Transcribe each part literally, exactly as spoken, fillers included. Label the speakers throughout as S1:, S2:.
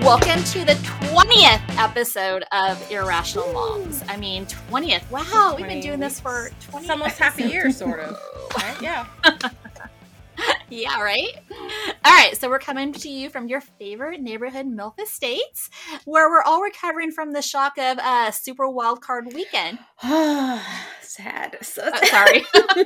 S1: Welcome to the twentieth episode of Irrational Moms. I mean, twentieth. Wow, we've been doing this for twenty
S2: It's almost half a year, sort of. Right? Yeah.
S1: Yeah, right? All right, so we're coming to you from your favorite neighborhood MILF Estates, where we're all recovering from the shock of uh, Super Wildcard Weekend.
S3: Sad. So
S1: Oh, sorry.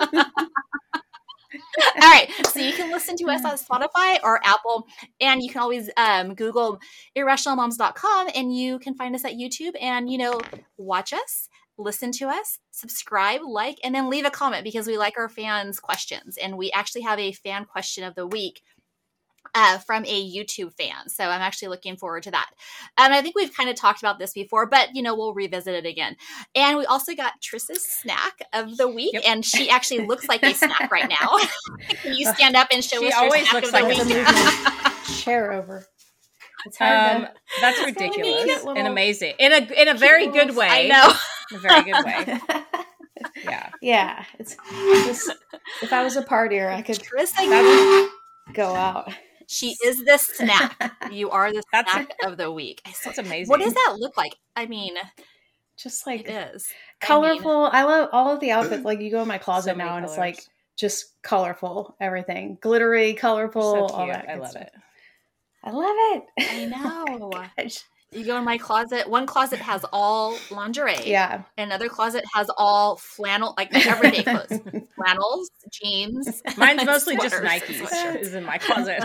S1: All right, so you can listen to us on Spotify or Apple, and you can always um, Google irrational moms dot com, and you can find us at YouTube and, you know, watch us, listen to us, subscribe, like, and then leave a comment because we like our fans' questions. And we actually have a fan question of the week uh, from a YouTube fan. So I'm actually looking forward to that. And I think we've kind of talked about this before, but, you know, we'll revisit it again. And we also got Triss's snack of the week,
S2: Yep.
S1: and she actually looks like a snack right now. Can you stand up and show
S2: She
S1: us your
S2: always
S1: snack
S2: looks
S1: of the
S2: like a
S1: week?
S3: my chair over. It's hard
S2: Um,
S3: to,
S2: that's
S3: It's really
S2: ridiculous
S3: cute little-
S2: and amazing in a in a very
S3: little-
S2: good way.
S1: I know.
S2: In a very good way. Yeah.
S3: yeah. It's just, if I was a partier, I could
S1: Triss, I
S2: That's,
S3: go out.
S1: She is the snack. You are the
S2: That's-
S1: snack of the week. I
S2: that's amazing.
S1: What does that look like? I mean,
S3: Just
S1: it
S3: like
S1: is.
S3: colorful. I, love all of the outfits. Like you go in my closet
S2: So many
S3: now, and it's
S2: colors.
S3: like just colorful. Everything glittery, colorful.
S2: So
S3: all
S2: cute.
S3: that.
S2: I
S3: good
S2: love
S3: stuff.
S2: it.
S3: I love it.
S1: I know.
S3: Gosh.
S1: You go in my closet. One closet has all lingerie.
S3: Yeah.
S1: Another closet has all flannel, like everyday clothes. Flannels, jeans.
S2: Mine's mostly just
S1: sweaters and
S2: Nikes
S1: sweatshirts.
S2: is in my closet.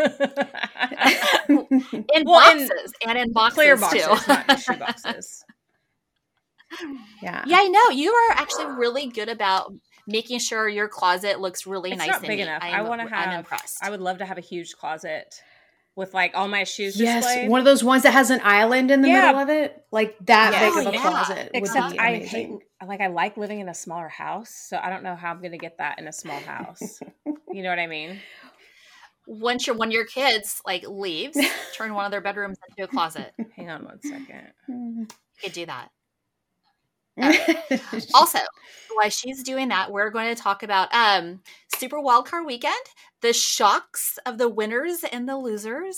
S1: In
S2: Well, in
S1: boxes and in boxes
S2: Clear boxes,
S1: too.
S2: not in shoe boxes.
S3: Yeah.
S1: Yeah, I know. You are actually really good about making sure your closet looks really
S2: It's
S1: nice
S2: not
S1: and
S2: big
S1: neat.
S2: enough.
S1: I'm,
S2: I want to have.
S1: I'm impressed.
S2: I would love to have a huge closet with like all my shoes
S3: Yes,
S2: displayed.
S3: one of those ones that has an island in the
S2: Yeah.
S3: middle of it, like that
S2: Yes.
S3: big of a
S1: Oh, yeah.
S3: closet.
S2: Except
S3: would be
S2: I
S3: amazing.
S2: hate, like I like living in a smaller house, so I don't know how I'm going to get that in a small house. You know what I mean?
S1: Once your one of your kids like leaves, turn one of their bedrooms into a closet. You
S2: Hang on one second.
S1: could do that. Also, while she's doing that, we're going to talk about um, Super Wildcard Weekend, the shocks of the winners and the losers.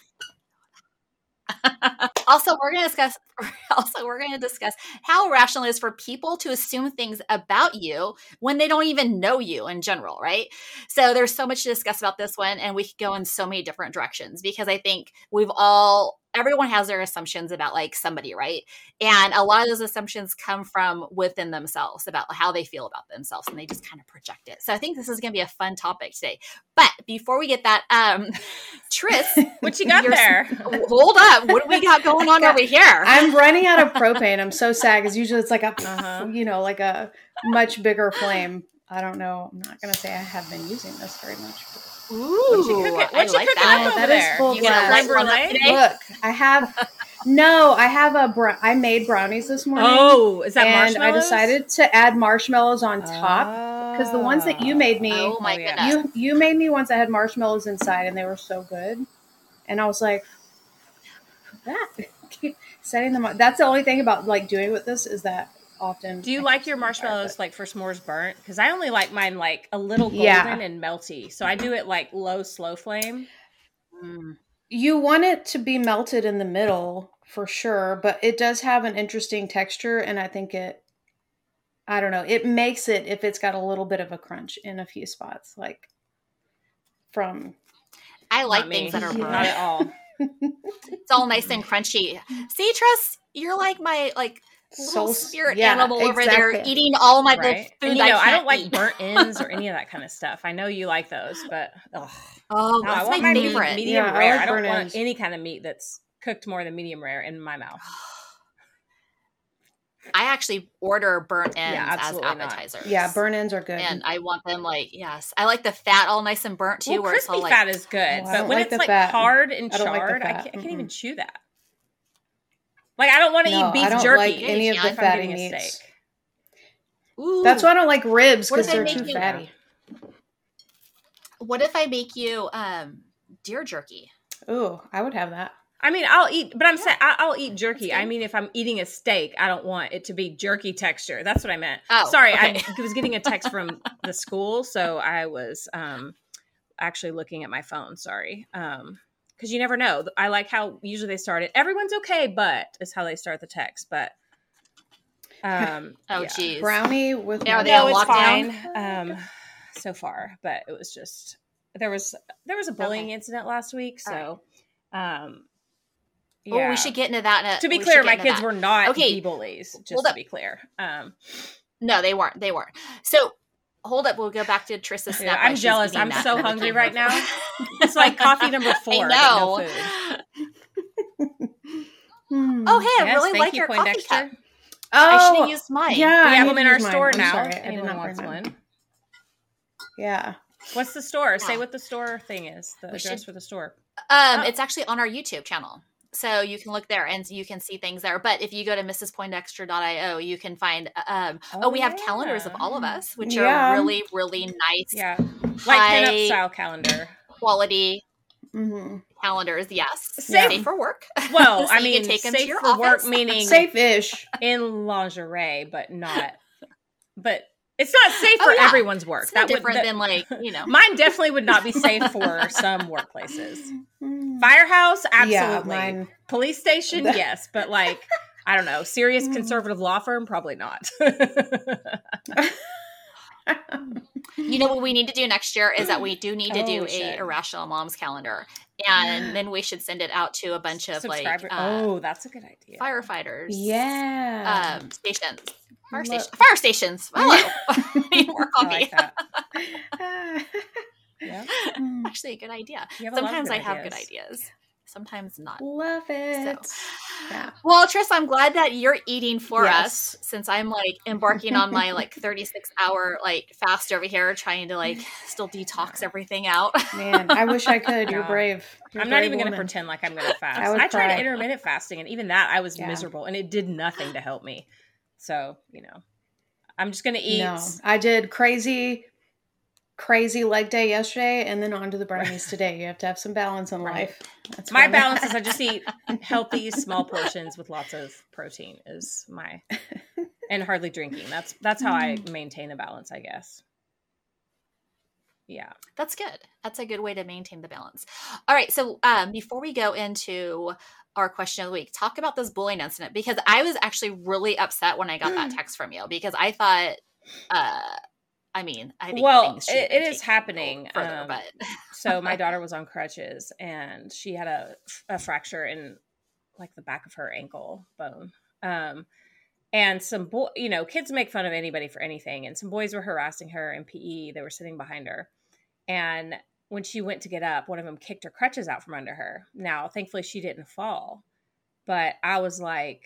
S1: Also, we're going to discuss. Also, we're going to discuss how rational it is for people to assume things about you when they don't even know you in general, right? So there's so much to discuss about this one, and we could go in so many different directions because I think we've all, everyone has their assumptions about like somebody, right? And a lot of those assumptions come from within themselves about how they feel about themselves, and they just kind of project it. So I think this is going to be a fun topic today. But before we get that, um, Triss,
S2: What you got
S1: You're-
S2: there?
S1: hold up. What do we got going on over here?
S3: I'm running out of propane. I'm so sad because usually it's like a,
S2: Uh-huh.
S3: you know, like a much bigger flame. I don't know. I'm not going to say I have been using this very much.
S1: Ooh,
S2: What'd you cook it-
S1: I
S2: what'd you
S1: like
S2: cook it
S1: that.
S2: up
S3: Oh,
S2: over
S3: that is
S2: there?
S3: full
S1: You gonna
S3: blast.
S1: light one up
S2: Brûlée?
S1: today?
S3: Look, I have, no, I have a, br- I made brownies this morning.
S2: Oh, is that
S3: and
S2: marshmallows?
S3: I decided to add marshmallows on top because the ones that you made me,
S1: Oh my
S2: Oh, yeah.
S1: goodness.
S3: you you made me ones that had marshmallows inside and they were so good. And I was like, that keep setting them up. That's the only thing about like doing with this is that often.
S2: Do you
S3: I
S2: like
S3: keep
S2: your
S3: them on fire,
S2: marshmallows
S3: but-
S2: like for s'mores burnt? Because I only like mine like a little golden
S3: Yeah.
S2: and melty. So I do it like low, slow flame.
S1: Mm.
S3: You want it to be melted in the middle for sure, but it does have an interesting texture, and I think it, I don't know, it makes it if it's got a little bit of a crunch in a few spots, like from.
S1: I like
S2: Not me.
S1: things that are
S3: Yeah.
S1: burnt.
S2: Not at all.
S1: It's all nice and crunchy. See, Triss, you're like my like little
S3: Soul-
S1: spirit
S3: yeah,
S1: animal over there
S3: exactly.
S1: eating all my
S2: Right?
S1: the food
S2: And you know,
S1: I,
S2: I,
S1: can't
S2: don't like
S1: eat.
S2: burnt ends or any of that kind of stuff. I know you like those, but ugh.
S1: Oh,
S2: No, I
S1: that's
S2: want
S1: my
S2: my meat
S1: favorite.
S2: medium
S3: Yeah, I
S2: rare.
S3: like
S2: I, don't
S3: burnt
S2: want
S3: ends.
S2: any kind of meat that's cooked more than medium rare in my mouth.
S1: I actually order burnt ends
S2: Yeah,
S1: as
S2: absolutely not.
S1: appetizers.
S3: Yeah, burn ends are good.
S1: And I want them like, yes. I like the fat all nice and burnt too,
S2: Well,
S1: where it's
S2: crispy
S1: all like,
S2: fat is good,
S3: Oh, I
S2: but
S3: don't
S2: when
S3: like
S2: it's
S3: the
S2: like
S3: fat.
S2: hard and
S3: I don't like the
S2: charred, I,
S3: fat.
S2: can't, I can't even
S3: Mm-mm.
S2: chew that. Like I don't want to
S3: No,
S2: eat beef
S3: I don't
S2: jerky
S3: like any of
S1: if
S3: the
S2: I'm
S3: fatty
S2: getting a
S3: meats.
S2: steak.
S1: ooh.
S3: That's why I don't like ribs
S1: What
S3: because
S1: if I
S3: they're
S1: make
S3: too
S1: you-
S3: fatty.
S1: What if I make you um deer jerky?
S3: Ooh, I would have that.
S2: I mean, I'll eat, but I'm saying I- I'll eat
S1: That's
S2: jerky.
S1: good.
S2: I mean, if I'm eating a steak, I don't want it to be jerky texture. That's what I meant.
S1: Oh,
S2: Sorry,
S1: okay.
S2: I was getting a text from the school, so I was um, actually looking at my phone. Sorry, because because you never know. I like how usually they start it. Everyone's okay, but is how they start the text. But um,
S1: oh,
S2: yeah.
S1: geez,
S3: brownie with
S1: Are they
S2: no,
S1: on
S2: it's
S1: lockdown?
S2: fine um, so far. But it was just there was there was a bullying
S1: Okay.
S2: incident last week, so um, yeah.
S1: Oh, we should get into that. In a,
S2: to be
S1: we
S2: clear,
S1: should
S2: my
S1: get into
S2: kids
S1: that.
S2: were not
S1: Okay.
S2: the bullies. Just
S1: Hold
S2: to
S1: up.
S2: be clear, um,
S1: no, they weren't. They weren't. So. Hold up, we'll go back to Trissa's snack.
S2: yeah,
S1: while
S2: I'm
S1: she's
S2: jealous.
S1: eating
S2: I'm
S1: that
S2: so
S1: and
S2: hungry
S1: licking
S2: right
S1: her-
S2: now. It's like coffee number four.
S1: I
S2: but
S1: know.
S2: no food.
S3: Hmm.
S1: Oh, hey, I
S2: Yes,
S1: really
S2: thank
S1: like
S2: you,
S1: your coffee
S2: Poindexter.
S1: cup.
S3: Oh,
S1: I should have used mine.
S3: Yeah,
S2: We
S3: I
S2: have
S3: need
S2: them in
S3: to
S2: our
S3: use mine.
S2: store
S3: I'm
S2: now.
S3: sorry,
S2: If
S3: I did
S2: anyone
S3: not
S2: wants
S3: bring mine.
S2: one.
S3: Yeah.
S2: What's the store? Say
S1: Yeah.
S2: what the store thing is. The
S1: We
S2: address
S1: should-
S2: for the store.
S1: Um,
S2: Oh.
S1: It's actually on our YouTube channel. So you can look there and you can see things there. But if you go to mrs poindexter dot io, you can find, um, oh,
S2: Oh,
S1: we have
S2: yeah.
S1: calendars of all of us, which
S3: Yeah.
S1: are really, really nice
S2: Yeah, like
S1: high
S2: pinup style calendar.
S1: quality
S3: Mm-hmm.
S1: calendars. Yes.
S2: Safe-
S1: Safe for work.
S2: Well,
S1: So
S2: I
S1: you
S2: mean,
S1: can take them to
S2: safe
S1: your
S2: for work
S1: office.
S2: meaning
S3: Safe-ish.
S2: in lingerie, but not. But it's not safe
S1: Oh,
S2: for
S1: yeah.
S2: everyone's work.
S1: It's no
S2: That would
S1: different
S2: that-
S1: than like, you know.
S2: mine definitely would not be safe for some workplaces.
S3: Mm.
S2: Firehouse, absolutely.
S3: Yeah, mine.
S2: Police station,
S3: The-
S2: yes, but like I don't know, serious
S3: Mm.
S2: conservative law firm, probably not.
S1: You know what we need to do next year is that we do need to
S2: Oh,
S1: do
S2: we
S1: a
S2: should.
S1: Irrational Moms calendar. And then we should send it out to a bunch of
S2: Subscriber.
S1: like uh,
S2: oh, that's a good idea.
S1: firefighters.
S3: Yeah.
S1: Um, stations. Fire,
S3: Lo-
S1: station, fire stations. Hello. Need more
S2: I
S1: coffee.
S2: like that.
S3: Ah.
S2: Yeah.
S3: Mm.
S1: Actually, a good idea.
S2: You have a lot of
S1: Sometimes
S2: good
S1: I have good
S2: ideas.
S1: ideas. Sometimes not.
S3: Love it.
S1: So.
S3: Yeah.
S1: Well, Triss, I'm glad that you're eating for
S3: Yes.
S1: us since I'm like embarking on my like thirty-six hour like fast over here, trying to like still detox everything out.
S3: Man, I wish I could. You're
S2: No.
S3: brave. You're a
S2: I'm not
S3: brave
S2: even going to
S3: woman.
S2: pretend like I'm going to fast.
S3: I
S2: I,
S3: would
S2: tried
S3: cry.
S2: intermittent fasting, and even that I was
S3: Yeah.
S2: miserable, and it did nothing to help me. So, you know, I'm just going to eat.
S3: No, I did crazy, crazy leg day yesterday, and then on to the brownies today. You have to have some balance in
S1: Right.
S3: life. That's
S2: My
S3: what-
S2: balance is I just eat healthy, small portions with lots of protein is my, and hardly drinking. That's that's how I maintain a balance, I guess. Yeah.
S1: That's good. That's a good way to maintain the balance. All right. So um, before we go into our question of the week, talk about this bullying incident, because I was actually really upset when I got that text from you, because I thought, uh, I mean, I think
S2: Well,
S1: things should
S2: it,
S1: have
S2: it is
S1: taken
S2: happening.
S1: further,
S2: um,
S1: but
S2: So my daughter was on crutches, and she had a, a fracture in like the back of her ankle bone. Um, and some boy, you know, kids make fun of anybody for anything. And some boys were harassing her in P E. They were sitting behind her. And when she went to get up, one of them kicked her crutches out from under her. Now, thankfully she didn't fall, but I was like,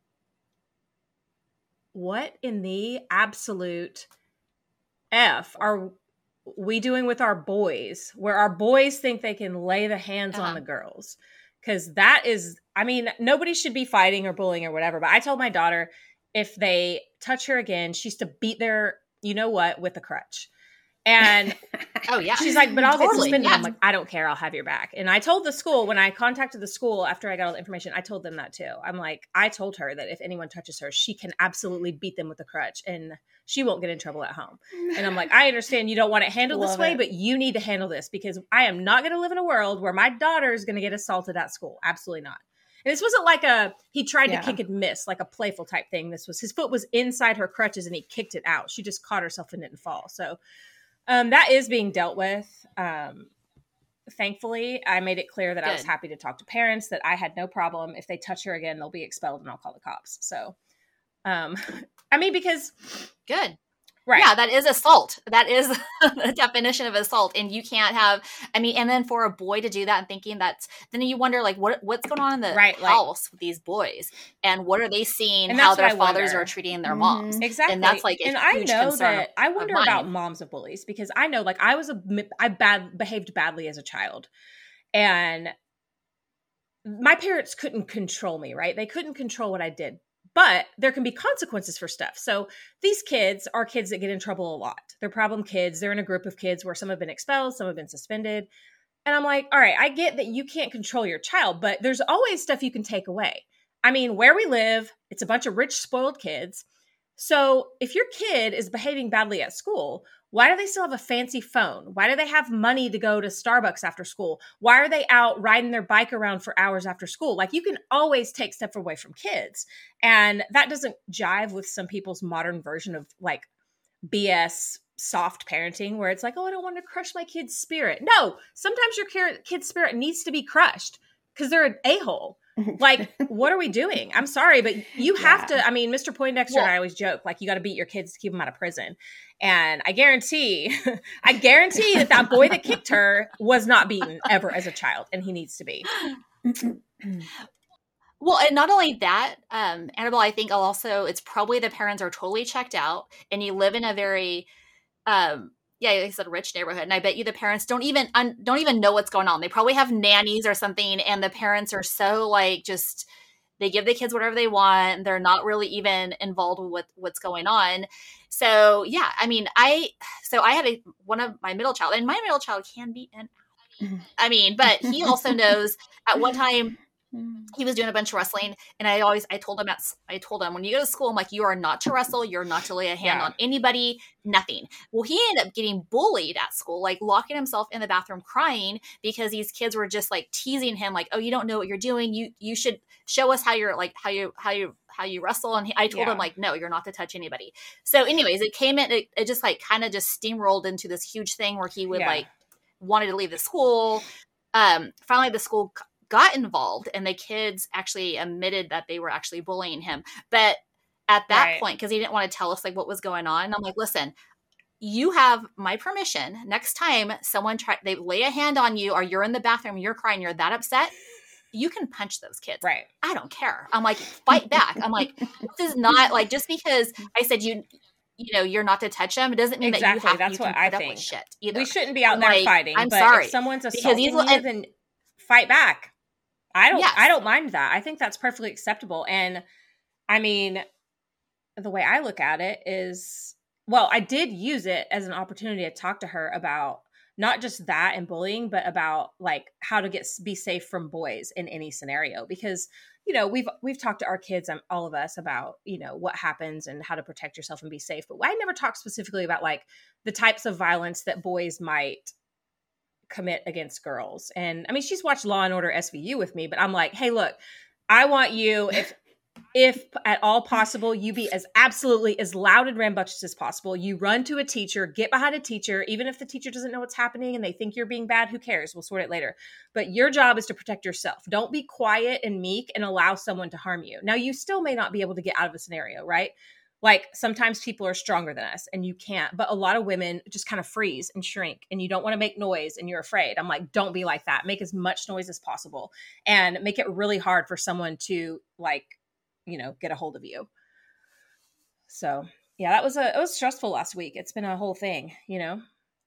S2: what in the absolute F are we doing with our boys, where our boys think they can lay the hands
S1: Uh-huh.
S2: on the girls? Because that is, I mean, nobody should be fighting or bullying or whatever. But I told my daughter, if they touch her again, she's to beat their, you know what, with a crutch. And
S1: oh yeah,
S2: she's like, but I'll get
S1: Totally,
S2: suspended.
S1: yeah.
S2: I'm like, I don't care. I'll have your back. And I told the school, when I contacted the school after I got all the information, I told them that too. I'm like, I told her that if anyone touches her, she can absolutely beat them with a crutch and she won't get in trouble at home. And I'm like, I understand you don't want it handled this
S3: Love
S2: way,
S3: it.
S2: but you need to handle this, because I am not going to live in a world where my daughter is going to get assaulted at school. Absolutely not. And this wasn't like a, he tried
S3: Yeah.
S2: to kick and miss, like a playful type thing. This was, his foot was inside her crutches and he kicked it out. She just caught herself and didn't fall. So um, that is being dealt with. Um, thankfully, I made it clear that I was
S1: Good.
S2: happy to talk to parents, that I had no problem. If they touch her again, they'll be expelled and I'll call the cops. So, um, I mean, because,
S1: good.
S2: right.
S1: Yeah, that is assault. That is the definition of assault. And you can't have, I mean, and then for a boy to do that and thinking that's, then you wonder like, what what's going on in the
S2: Right, like-
S1: house with these boys? And what are they seeing,
S2: And
S1: how
S2: that's what
S1: their
S2: I
S1: fathers
S2: wonder.
S1: are treating their
S3: Mhm.
S1: moms?
S2: Exactly.
S1: And that's like a
S2: and I
S1: huge
S2: know
S1: concern
S2: that
S1: of-
S2: I
S1: of
S2: wonder
S1: mine.
S2: about moms of bullies, because I know like I was a I bad behaved badly as a child, and my parents couldn't control me, right? They couldn't control what I did, but there can be consequences for stuff. So these kids are kids that get in trouble a lot. They're problem kids. They're in a group of kids where some have been expelled, some have been suspended. And I'm like, all right, I get that you can't control your child, but there's always stuff you can take away. I mean, where we live, it's a bunch of rich, spoiled kids. So if your kid is behaving badly at school, Why do they still have a fancy phone? Why do they have money to go to Starbucks after school? Why are they out riding their bike around for hours after school? Like, you can always take stuff away from kids. And that doesn't jive with some people's modern version of like B S soft parenting, where it's like, oh, I don't want to crush my kid's spirit. No, sometimes your kid's spirit needs to be crushed because they're an a-hole. Like, what are we doing? I'm sorry, but you have yeah. to, I mean, Mister Poindexter well, and I always joke, like, you got to beat your kids to keep them out of prison. And I guarantee, I guarantee that that boy that kicked her was not beaten ever as a child, and he needs to be.
S1: Well, and not only that, um, Annabelle, I think also it's probably the parents are totally checked out, and you live in a very, um, yeah, like I said, rich neighborhood, and I bet you the parents don't even un- don't even know what's going on. They probably have nannies or something, and the parents are so like just they give the kids whatever they want. They're not really even involved with what's going on. So yeah, I mean, I so I had a one of my middle child, and my middle child can be an, I mean, but he also knows at one time. He was doing a bunch of wrestling, and I always, I told him at, I told him when you go to school, I'm like, you are not to wrestle. You're not to lay a hand yeah. on anybody, nothing. Well, he ended up getting bullied at school, like locking himself in the bathroom crying because these kids were just like teasing him, like, oh, you don't know what you're doing. You, you should show us how you're like, how you, how you, how you wrestle. And he, I told yeah. him like, no, you're not to touch anybody. So anyways, it came in, it, it just like kind of just steamrolled into this huge thing where he would yeah. like wanted to leave the school. Um, finally the school got involved, and the kids actually admitted that they were actually bullying him. But at that right. point, because he didn't want to tell us like what was going on, I'm like, listen, you have my permission. Next time someone try, they lay a hand on you, or you're in the bathroom, you're crying, you're that upset, you can punch those kids.
S2: Right.
S1: I don't care. I'm like, fight back. I'm like, this is not like, just because I said you, you know, you're not to touch them, it doesn't mean
S2: exactly.
S1: that you have
S2: That's
S1: you
S2: what
S1: can
S2: I
S1: put
S2: think.
S1: up with shit either.
S2: We shouldn't be out
S1: I'm
S2: there
S1: like,
S2: fighting.
S1: I'm
S2: but
S1: sorry.
S2: If someone's assaulting you,
S1: and,
S2: then fight back. I don't,
S1: yes.
S2: I don't mind that. I think that's perfectly acceptable. And I mean, the way I look at it is, well, I did use it as an opportunity to talk to her about not just that and bullying, but about like how to get, be safe from boys in any scenario. Because, you know, we've, we've talked to our kids, um, all of us, about, you know, what happens and how to protect yourself and be safe. But I never talked specifically about like the types of violence that boys might commit against girls. And I mean, she's watched Law and Order S V U with me, but I'm like, hey, look, I want you, if if at all possible, you be as absolutely as loud and rambunctious as possible. You run to a teacher, get behind a teacher, even if the teacher doesn't know what's happening and they think you're being bad, who cares? We'll sort it later. But your job is to protect yourself. Don't be quiet and meek and allow someone to harm you. Now, you still may not be able to get out of a scenario, right? Like sometimes people are stronger than us and you can't, but a lot of women just kind of freeze and shrink and you don't want to make noise and you're afraid. I'm like, don't be like that. Make as much noise as possible and make it really hard for someone to like, you know, get a hold of you. So yeah, that was a, it was stressful last week. It's been a whole thing, you know?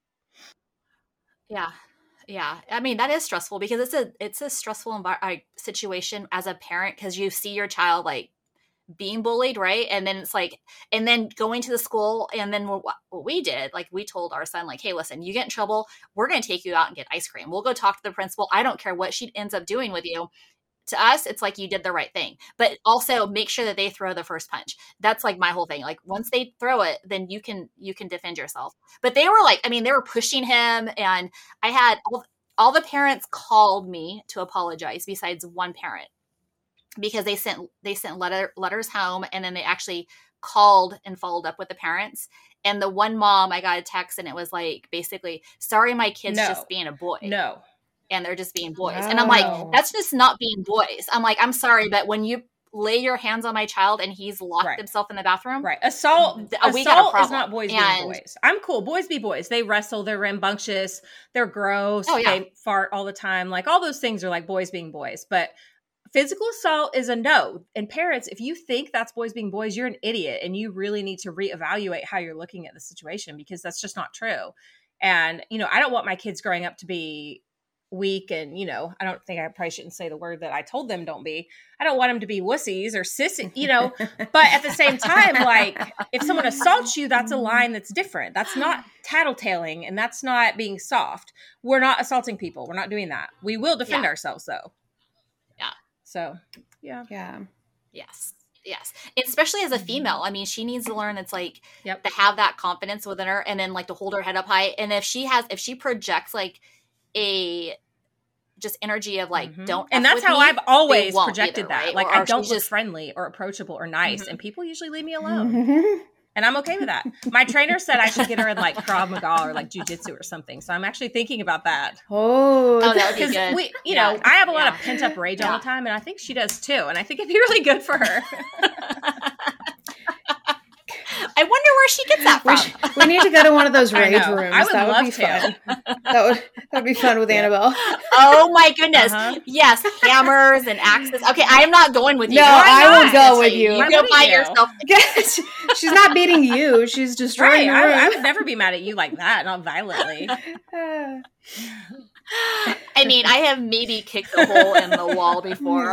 S1: Yeah. Yeah. I mean, that is stressful because it's a, it's a stressful envi- situation as a parent, because you see your child like being bullied, right? And then it's like, and then going to the school, and then what, what we did, like we told our son, like, hey, listen, you get in trouble, we're going to take you out and get ice cream. We'll go talk to the principal. I don't care what she ends up doing with you. To us, it's like you did the right thing, but also make sure that they throw the first punch. That's like my whole thing. Like once they throw it, then you can, you can defend yourself. But they were like, I mean, they were pushing him, and I had all, all the parents called me to apologize besides one parent, because they sent they sent letter letters home, and then they actually called and followed up with the parents. And the one mom, I got a text, and it was like basically, sorry, my kid's
S2: no.
S1: just being a boy.
S2: No.
S1: And they're just being boys.
S3: Wow.
S1: And I'm like, that's just not being boys. I'm like, I'm sorry, but when you lay your hands on my child and he's locked
S2: right.
S1: himself in the bathroom.
S2: Right. Assault,
S1: we
S2: assault
S1: got a problem.
S2: is not boys
S1: and,
S2: being boys. I'm cool. Boys be boys. They wrestle. They're rambunctious. They're gross.
S1: Oh, yeah.
S2: They fart all the time. Like all those things are like boys being boys. But physical assault is a no. And parents, if you think that's boys being boys, you're an idiot. And you really need to reevaluate how you're looking at the situation, because that's just not true. And, you know, I don't want my kids growing up to be weak, and you know, I don't think I probably shouldn't say the word that I told them don't be. I don't want them to be wussies or sissy, you know, but at the same time, like if someone assaults you, that's a line that's different. That's not tattletaling, and that's not being soft. We're not assaulting people. We're not doing that. We will defend
S1: yeah.
S2: ourselves though.
S1: Yeah.
S2: So yeah.
S3: Yeah.
S1: Yes. Yes. Especially as a female. I mean, she needs to learn it's like
S2: Yep.
S1: to have that confidence within her and then like to hold her head up high. And if she has, if she projects like a just energy of like,
S2: Mhm.
S1: don't,
S2: And
S1: F
S2: that's
S1: with
S2: how
S1: me,
S2: I've always
S1: they won't
S2: projected
S1: either,
S2: that.
S1: right?
S2: Like,
S1: Or-
S2: I
S1: or
S2: don't
S1: she's
S2: look
S1: just-
S2: friendly or approachable or nice,
S1: Mhm.
S2: and people usually leave me alone. And I'm okay with that. My trainer said I should get her in like Krav Maga or like jujitsu or something. So I'm actually thinking about that.
S3: Oh,
S1: Oh, that would be
S2: Because
S1: good.
S2: we, you
S1: Yeah.
S2: know, I have a lot
S1: Yeah.
S2: of pent up rage all
S1: Yeah.
S2: the time, and I think she does too. And I think it'd be really good for her.
S1: I wonder where she gets that
S3: we,
S1: from.
S3: sh- we need to go to one of those
S2: I
S3: rage
S2: know.
S3: rooms.
S2: I would
S3: that would
S2: love
S3: be
S2: to.
S3: fun. That would that would be fun with
S2: Yeah.
S3: Annabelle.
S1: Oh my goodness.
S2: Uh-huh.
S1: Yes, hammers and axes. Okay, I am not going with you.
S3: No,
S1: Why
S3: I
S1: not?
S3: will go
S1: I'll
S3: with
S1: tell
S3: you.
S1: You
S2: Why
S1: go
S2: wouldn't
S1: buy
S2: you?
S1: yourself.
S3: Yes, she's not beating you. She's destroying
S2: Right.
S3: the room.
S2: I, I would never be mad at you like that, not violently.
S3: Ah.
S1: I mean, I have maybe kicked a hole in the wall before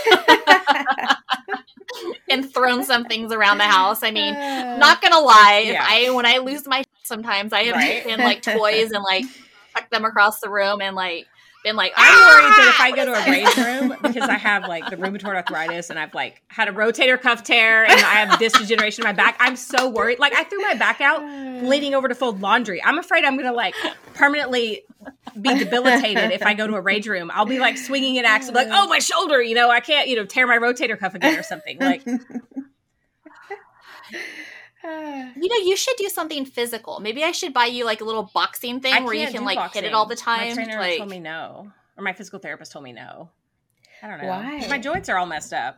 S1: and thrown some things around the house. I mean, not gonna lie, if
S2: Yeah.
S1: I when I lose my sometimes I have
S2: Right.
S1: taken like toys and like chucked them across the room and like been like,
S2: I'm
S1: "Ah,
S2: worried that if I
S1: what
S2: go to
S1: is
S2: a
S1: this?"
S2: rage room, because I have like the rheumatoid arthritis and I've like had a rotator cuff tear and I have disc degeneration in my back, I'm so worried. Like I threw my back out leaning over to fold laundry. I'm afraid I'm going to like permanently be debilitated if I go to a rage room. I'll be like swinging an axe, like, oh, my shoulder, you know, I can't, you know, tear my rotator cuff again or something. Like,
S1: You know, you should do something physical. Maybe I should buy you like a little boxing thing
S2: I
S1: where you
S2: can't
S1: can
S2: do
S1: like
S2: boxing.
S1: hit it all the time.
S2: My trainer
S1: like,
S2: told me no, or my physical therapist told me no. I don't know.
S3: Why?
S2: My joints are all messed up.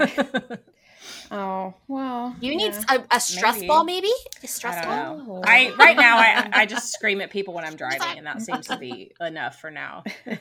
S3: Oh, well.
S1: you need
S3: yeah.
S1: a, a stress
S2: Maybe.
S1: ball, maybe a stress
S2: I don't
S1: ball.
S2: know. I right now I I just scream at people when I'm driving, and that seems to be enough for now.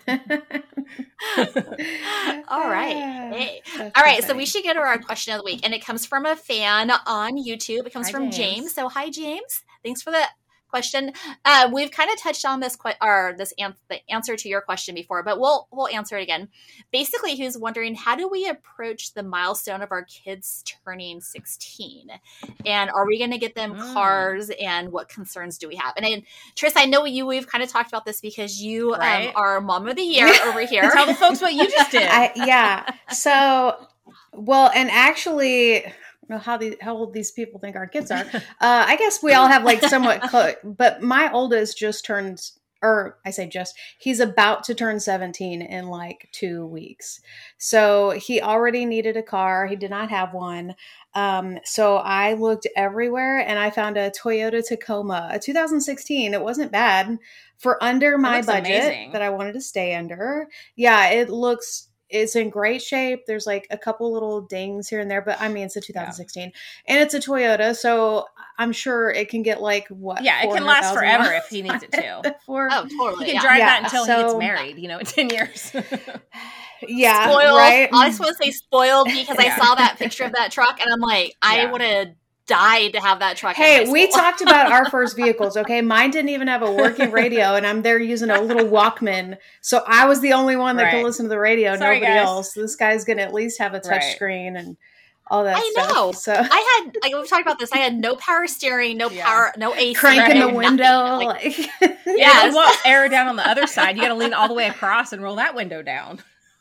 S1: All right. Hey. All right, so we should get to our question of the week, and it comes from a fan on YouTube. It comes
S2: Hi,
S1: from
S2: James.
S1: James. So, hi, James. Thanks for the question. Uh, we've kind of touched on this que- or this an- the answer to your question before, but we'll we'll answer it again. Basically, he's wondering, how do we approach the milestone of our kids turning sixteen, and are we going to get them
S2: Mm.
S1: cars, and what concerns do we have? And, and Tris, I know you. We've kind of talked about this because you
S2: Right.
S1: um, are Mom of the Year over here.
S2: Tell the folks what you just did.
S3: I, yeah. So, well, and actually, I don't know how the how old these people think our kids are. Uh, I guess we all have like somewhat close, but my oldest just turned, or I say just, he's about to turn seventeen in like two weeks. So he already needed a car. He did not have one. Um, so I looked everywhere and I found a Toyota Tacoma, a two thousand sixteen. It wasn't bad for under my
S2: looks
S3: budget
S2: amazing.
S3: that I wanted to stay under. Yeah, it looks, it's in great shape. There's like a couple little dings here and there, but I mean, it's a two thousand sixteen and it's a Toyota. So I'm sure it can get like what?
S2: Yeah, it can last
S3: four hundred thousand
S2: forever
S3: miles
S2: if he needs it to.
S3: for,
S1: Oh, totally.
S2: He can
S1: yeah.
S2: drive
S3: Yeah,
S2: that until he gets
S3: so-
S2: married, you know, in ten years.
S3: yeah,
S1: Spoiled.
S3: right.
S1: I just want to say spoiled because
S2: Yeah.
S1: I saw that picture of that truck and I'm like, I
S2: Yeah.
S1: would have died to have that truck. in
S3: Hey,
S1: high
S3: we
S1: school.
S3: talked about our first vehicles, okay? Mine didn't even have a working radio, and I'm there using a little Walkman. So I was the only one that
S2: Right.
S3: could listen to the radio,
S2: Sorry,
S3: nobody
S2: guys.
S3: else. This guy's going to at least have a touch
S2: Right.
S3: screen and all that
S1: I
S3: stuff.
S1: know.
S3: So
S1: I had, like, we've talked about this. I had no power steering, no
S2: Yeah.
S1: power, no A C.
S3: cranking
S1: no
S3: the
S1: nothing.
S3: window.
S1: Like,
S3: Like,
S2: Yeah,
S1: Yes.
S2: you want air down on the other side. You got to lean all the way across and roll that window down.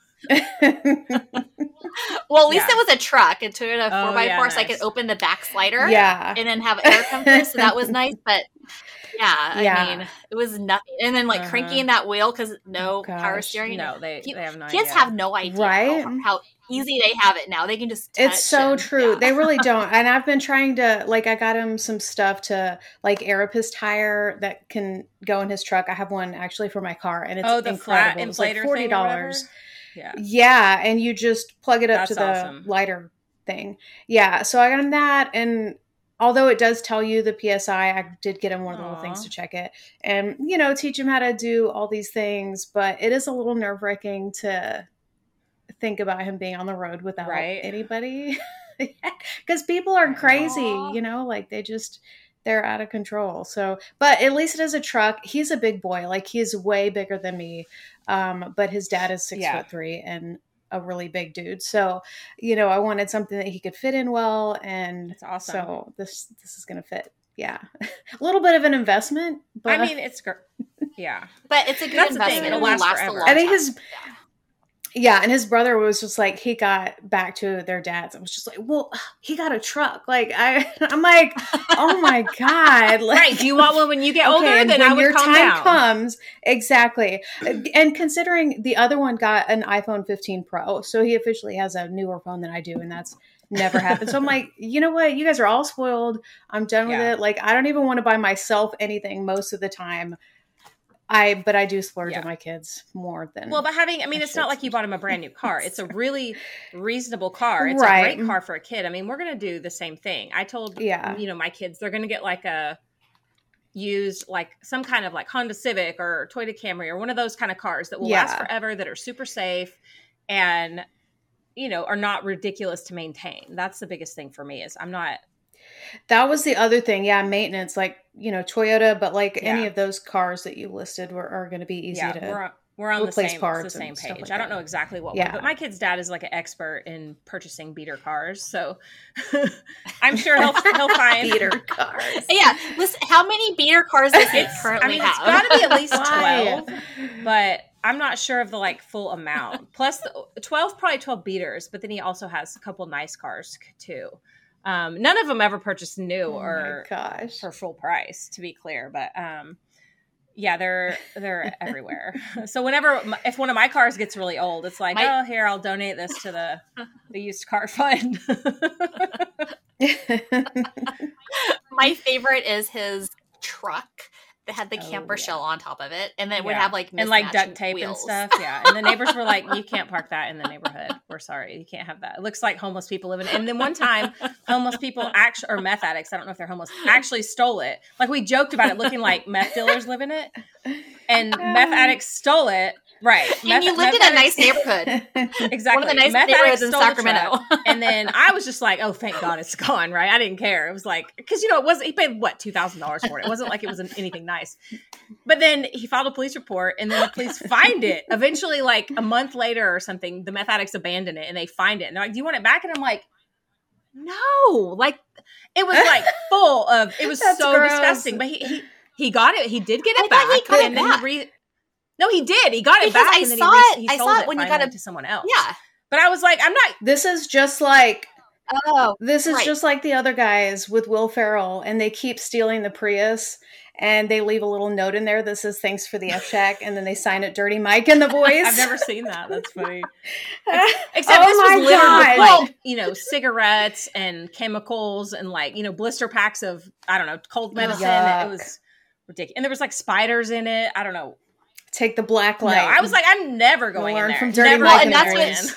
S1: well, at least
S2: Yeah.
S1: it was a truck, a Toyota
S2: Oh,
S1: four by
S2: yeah,
S1: four, so I
S2: nice.
S1: could open the back slider
S3: yeah.
S1: and then have air come through. So that was nice. But yeah,
S3: Yeah.
S1: I mean, it was nothing. And then like
S2: Uh-huh.
S1: cranking that wheel because no
S3: Oh,
S1: power
S3: gosh.
S1: steering.
S2: No, they,
S1: Ki-
S2: they have no
S1: Kids
S2: idea.
S1: have no idea
S3: Right?
S1: how, how easy they have it now. They can just touch
S3: It's so
S1: and-
S3: true.
S1: yeah.
S3: They really don't. And I've been trying to, like, I got him some stuff to, like, Aeropis tire that can go in his truck. I have one actually for my car, and it's
S2: Oh, the flat
S3: incredible. It's like
S2: inflator
S3: forty
S2: thing or whatever?
S3: dollars.
S2: Yeah.
S3: Yeah, and you just plug it up
S2: That's
S3: to the
S2: awesome.
S3: lighter thing. Yeah, so I got him that, and although it does tell you the P S I, I did get him one of the little things
S2: Aw.
S3: to check it, and you know, teach him how to do all these things. But it is a little nerve wracking to think about him being on the road without
S2: Right.
S3: anybody, because people are crazy.
S1: Aw.
S3: You know, like they just. They're out of control. So, but at least it is a truck. He's a big boy. Like he's way bigger than me. Um, but his dad is six
S2: Yeah.
S3: foot three and a really big dude. So, you know, I wanted something that he could fit in well. And
S2: That's awesome.
S3: so this, this is going to fit. Yeah. a little bit of an investment, but
S2: I mean, it's great. Yeah.
S1: But it's a good
S2: That's the thing,
S1: investment.
S2: it'll
S1: It will
S2: last
S1: last a
S2: forever.
S1: long
S3: I think
S1: time.
S3: his, Yeah, and his brother was just like, he got back to their dads and was just like, well, he got a truck. Like, I, I'm like, oh my God. Like,
S2: right. Do you want one when you get
S3: okay,
S2: older?
S3: and
S2: Then
S3: when
S2: I would
S3: your
S2: calm
S3: time
S2: down.
S3: comes, exactly. And considering the other one got an iPhone fifteen Pro, so he officially has a newer phone than I do, and that's never happened. So I'm like, you know what? You guys are all spoiled. I'm done with
S2: Yeah.
S3: it. Like, I don't even want to buy myself anything most of the time. I, but I do splurge
S2: Yeah.
S3: on my kids more than.
S2: Well, but having, I mean,
S3: I
S2: it's not
S3: should
S2: like you bought him a brand new car. It's a really reasonable car. It's
S3: Right.
S2: a great car for a kid. I mean, we're going to do the same thing. I told,
S3: Yeah.
S2: you know, my kids, they're going to get like a used, like some kind of like Honda Civic or Toyota Camry or one of those kind of cars that will
S3: Yeah.
S2: last forever, that are super safe and, you know, are not ridiculous to maintain. That's the biggest thing for me is I'm not.
S3: That was the other thing. Yeah. Maintenance, like, you know, Toyota, but like
S2: Yeah.
S3: any of those cars that you listed were, are going to be easy
S2: Yeah,
S3: to.
S2: we're we're on the
S3: replace
S2: same,
S3: parts
S2: it's the same
S3: and stuff
S2: page.
S3: like
S2: I don't
S3: that.
S2: know exactly what
S3: Yeah.
S2: one, but my kid's dad is like an expert in purchasing beater cars, so I'm sure he'll he'll find
S3: Beater cars.
S1: Yeah. Listen, how many beater cars does he
S2: It's,
S1: currently
S2: I mean,
S1: have?
S2: it's got to be at least
S3: Why?
S2: twelve, but I'm not sure of the like full amount. Plus, the, twelve, probably twelve beaters, but then he also has a couple nice cars too. Um, none of them ever purchased new
S3: Oh
S2: or
S3: my gosh.
S2: for full price, to be clear, but um, yeah, they're they're everywhere. So whenever if one of my cars gets really old, it's like,
S1: My-
S2: oh, here, I'll donate this to the the used car fund.
S1: My favorite is his truck that had the
S2: Oh,
S1: camper
S2: yeah.
S1: shell on top of it, and then it would
S2: Yeah.
S1: have like
S2: and like
S1: mismatching
S2: duct tape
S1: wheels.
S2: and stuff. Yeah. And the neighbors were like, you can't park that in the neighborhood. We're sorry. You can't have that. It looks like homeless people live in it. And then one time, homeless people actually, or meth addicts, I don't know if they're homeless, actually stole it. Like we joked about it looking like meth dealers live in it. And meth addicts stole it. Right.
S1: And
S2: Meth-
S1: you lived
S2: meth
S1: in a nice
S2: addicts-
S1: neighborhood.
S2: Exactly.
S1: One of the nice
S2: Meth
S1: neighborhoods
S2: addicts
S1: in
S2: stole the
S1: Sacramento.
S2: truck. And then I was just like, oh, thank God it's gone, right? I didn't care. It was like, because, you know, it wasn't, he paid, what, two thousand dollars for it. It wasn't like it was anything nice. But then he filed a police report, and then the police find it. Eventually, like a month later or something, the meth addicts abandon it, and they find it. And they're like, do you want it back? And I'm like, no. Like, it was like full of, it was
S3: That's
S2: so
S3: gross.
S2: disgusting. But he, he, he got it. He did get it
S1: I
S2: back.
S1: thought he got it
S2: and then
S1: back.
S2: He re- no, he did. He got it
S1: Because
S2: back.
S1: I
S2: and then
S1: saw
S2: he,
S1: it-
S2: re- he
S1: I
S2: sold
S1: saw
S2: it
S1: it when you
S2: finally
S1: got it-
S2: to someone else.
S1: Yeah.
S2: But I was like, I'm not.
S3: This is just like
S1: Oh,
S3: this is
S1: right.
S3: just like the other guys with Will Ferrell, and they keep stealing the Prius, and they leave a little note in there that says "Thanks for the F Shack," and then they sign it "Dirty Mike" in the voice.
S2: I've never seen that. That's funny.
S3: Except
S2: Except
S3: oh
S2: this
S3: my
S2: was littered
S3: God.
S2: with like, you know, cigarettes and chemicals and like, you know, blister packs of, I don't know, cold medicine.
S3: Yuck.
S2: It was ridiculous. And there was like spiders in it. I don't know.
S3: Take the black
S2: No,
S3: light.
S2: I was like, I'm never going
S3: learn
S2: in there.
S3: from Dirty
S2: Never
S3: Mike
S2: going
S1: and
S2: there
S1: that's
S2: again.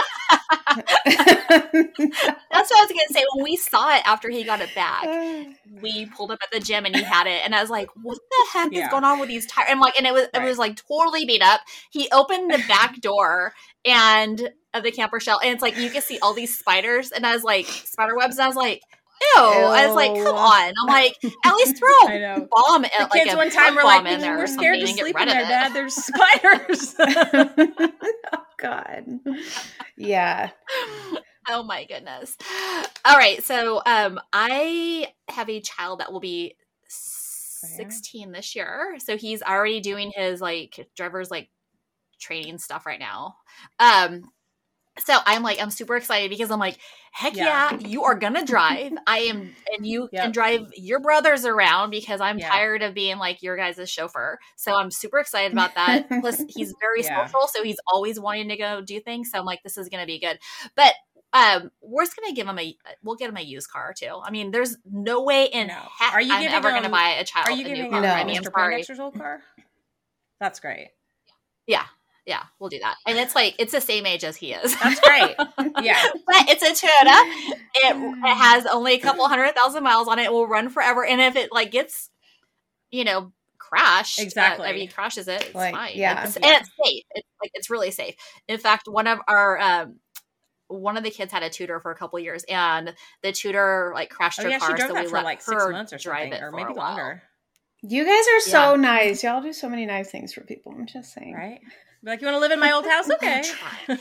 S1: That's what I was gonna say. When we saw it after he got it back, we pulled up at the gym and he had it, and I was like, "What the heck
S2: Yeah.
S1: is going on with these tires?" And like, and it was
S2: Right.
S1: it was like totally beat up. He opened the back door and of the camper shell, and it's like you can see all these spiders, and I was like, spider webs, and I was like, "Ew!" I was like,
S3: Ew.
S1: "Come on!" I'm like, "At least throw
S2: I
S1: a
S2: know.
S1: bomb."
S2: The
S1: Like
S2: kids
S1: a
S2: one time
S1: bug
S2: were like,
S1: bomb in there
S2: we're
S1: or
S2: scared to
S1: something and get
S2: sleep
S1: rid
S2: in
S1: of
S2: there,
S1: it.
S2: Dad. There's spiders.
S3: Oh God. Yeah.
S1: Oh my goodness. All right. So um I have a child that will be sixteen this year. So he's already doing his like driver's like training stuff right now. Um so I'm like I'm super excited because I'm like, heck yeah,
S2: Yeah.
S1: you are gonna drive. I am and you
S2: Yep.
S1: can drive your brothers around because I'm
S2: Yeah.
S1: tired of being like your guys' chauffeur. So I'm super excited about that. Plus he's very
S2: Yeah.
S1: social, so he's always wanting to go do things. So I'm like, this is gonna be good. But um, we're just gonna give him a. We'll get him a used car too. I mean, there's no way in
S2: No.
S1: heck
S2: Are you
S1: I'm
S2: giving
S1: ever gonna
S2: him-
S1: buy a child
S2: Are you
S1: a new
S2: giving
S1: car.
S2: him
S3: No.
S1: I mean, I'm
S2: Mister
S1: sorry.
S2: Poindexter's old car? That's great.
S1: Yeah, yeah, we'll do that. And it's like it's the same age as he is.
S2: That's great. Yeah.
S1: But it's a Toyota. It, it has only a couple hundred thousand miles on it. It will run forever. And if it like gets, you know, crashed,
S2: Exactly.
S1: Uh, I mean, crashes it. It's
S3: Like,
S1: fine.
S3: yeah.
S1: It's,
S2: Yeah.
S1: and it's safe. It's like it's really safe. In fact, one of our um, one of the kids had a tutor for a couple years, and the tutor like crashed
S2: Oh
S1: her
S2: yeah,
S1: car.
S2: she drove
S1: so
S2: that
S1: we
S2: for
S1: let
S2: like six
S1: her
S2: months or
S1: drive
S2: something,
S1: it
S2: or
S1: for
S2: maybe
S1: a while.
S2: longer.
S3: You guys are so
S1: Yeah.
S3: nice. Y'all do so many nice things for people. I'm just saying.
S2: Right? Be like, you want to live in my old house? Okay.
S1: Try,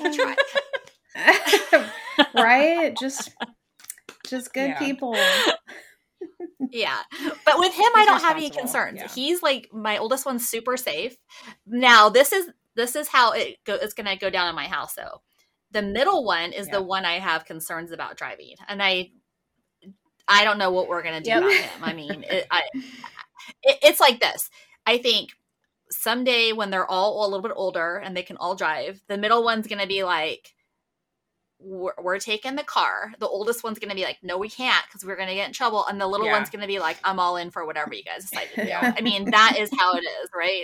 S1: try.
S3: Right? Just just good
S2: Yeah.
S3: people.
S1: Yeah. But with him, I
S2: He's
S1: don't have any
S2: responsible,
S1: concerns.
S2: yeah.
S1: He's like, my oldest one's super safe. Now, this is this is how it go, it's going to go down in my house. So the middle one is
S2: Yeah.
S1: the one I have concerns about driving. And I, I don't know what we're going to do
S2: Yep.
S1: about him. I mean, it, I, it, it's like this. I think someday when they're all a little bit older and they can all drive, the middle one's going to be like, we're, we're taking the car. The oldest one's going to be like, no, we can't because we're going to get in trouble. And the little
S2: Yeah.
S1: one's going to be like, I'm all in for whatever you guys decide to do.
S2: Yeah.
S1: I mean, that is how it is, right?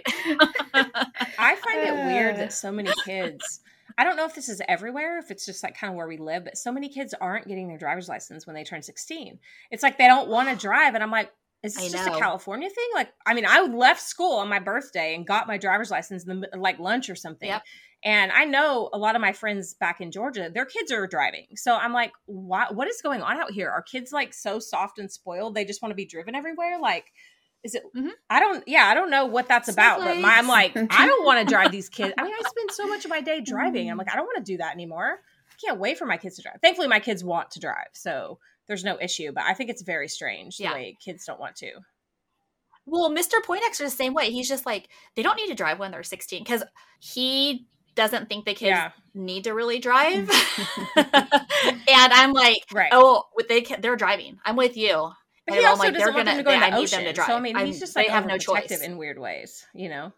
S2: I find it weird
S3: Uh.
S2: that so many kids, I don't know if this is everywhere, if it's just like kind of where we live, but so many kids aren't getting their driver's license when they turn sixteen. It's like they don't want to drive. And I'm like, is this
S1: I
S2: just a
S1: know.
S2: California thing? Like, I mean, I left school on my birthday and got my driver's license in the like lunch or something.
S1: Yep.
S2: And I know a lot of my friends back in Georgia, their kids are driving. So I'm like, what, what is going on out here? Are kids like so soft and spoiled? They just want to be driven everywhere? Like, is it,
S1: Mhm.
S2: I don't, yeah, I don't know what that's about, but my, I'm like, I don't want to drive these kids. I mean, I spend so much of my day driving. I'm like, I don't want to do that anymore. I can't wait for my kids to drive. Thankfully, my kids want to drive. So there's no issue, but I think it's very strange
S1: Yeah.
S2: the way kids don't want to.
S1: Well, Mister Poindexter is the same way. He's just like, they don't need to drive when they're sixteen because he doesn't think the kids
S2: Yeah.
S1: need to really drive. And I'm like,
S2: Right.
S1: oh, with they can, they're driving. I'm with you.
S2: But
S1: And
S2: he
S1: I'm
S2: also
S1: like,
S2: doesn't
S1: they're
S2: want
S1: gonna.
S2: them to go
S1: they,
S2: in the
S1: I need
S2: ocean.
S1: them to drive.
S2: So I mean,
S1: I'm-
S2: he's just
S1: they
S2: like
S1: have no choice.
S2: overprotective in weird ways, you know?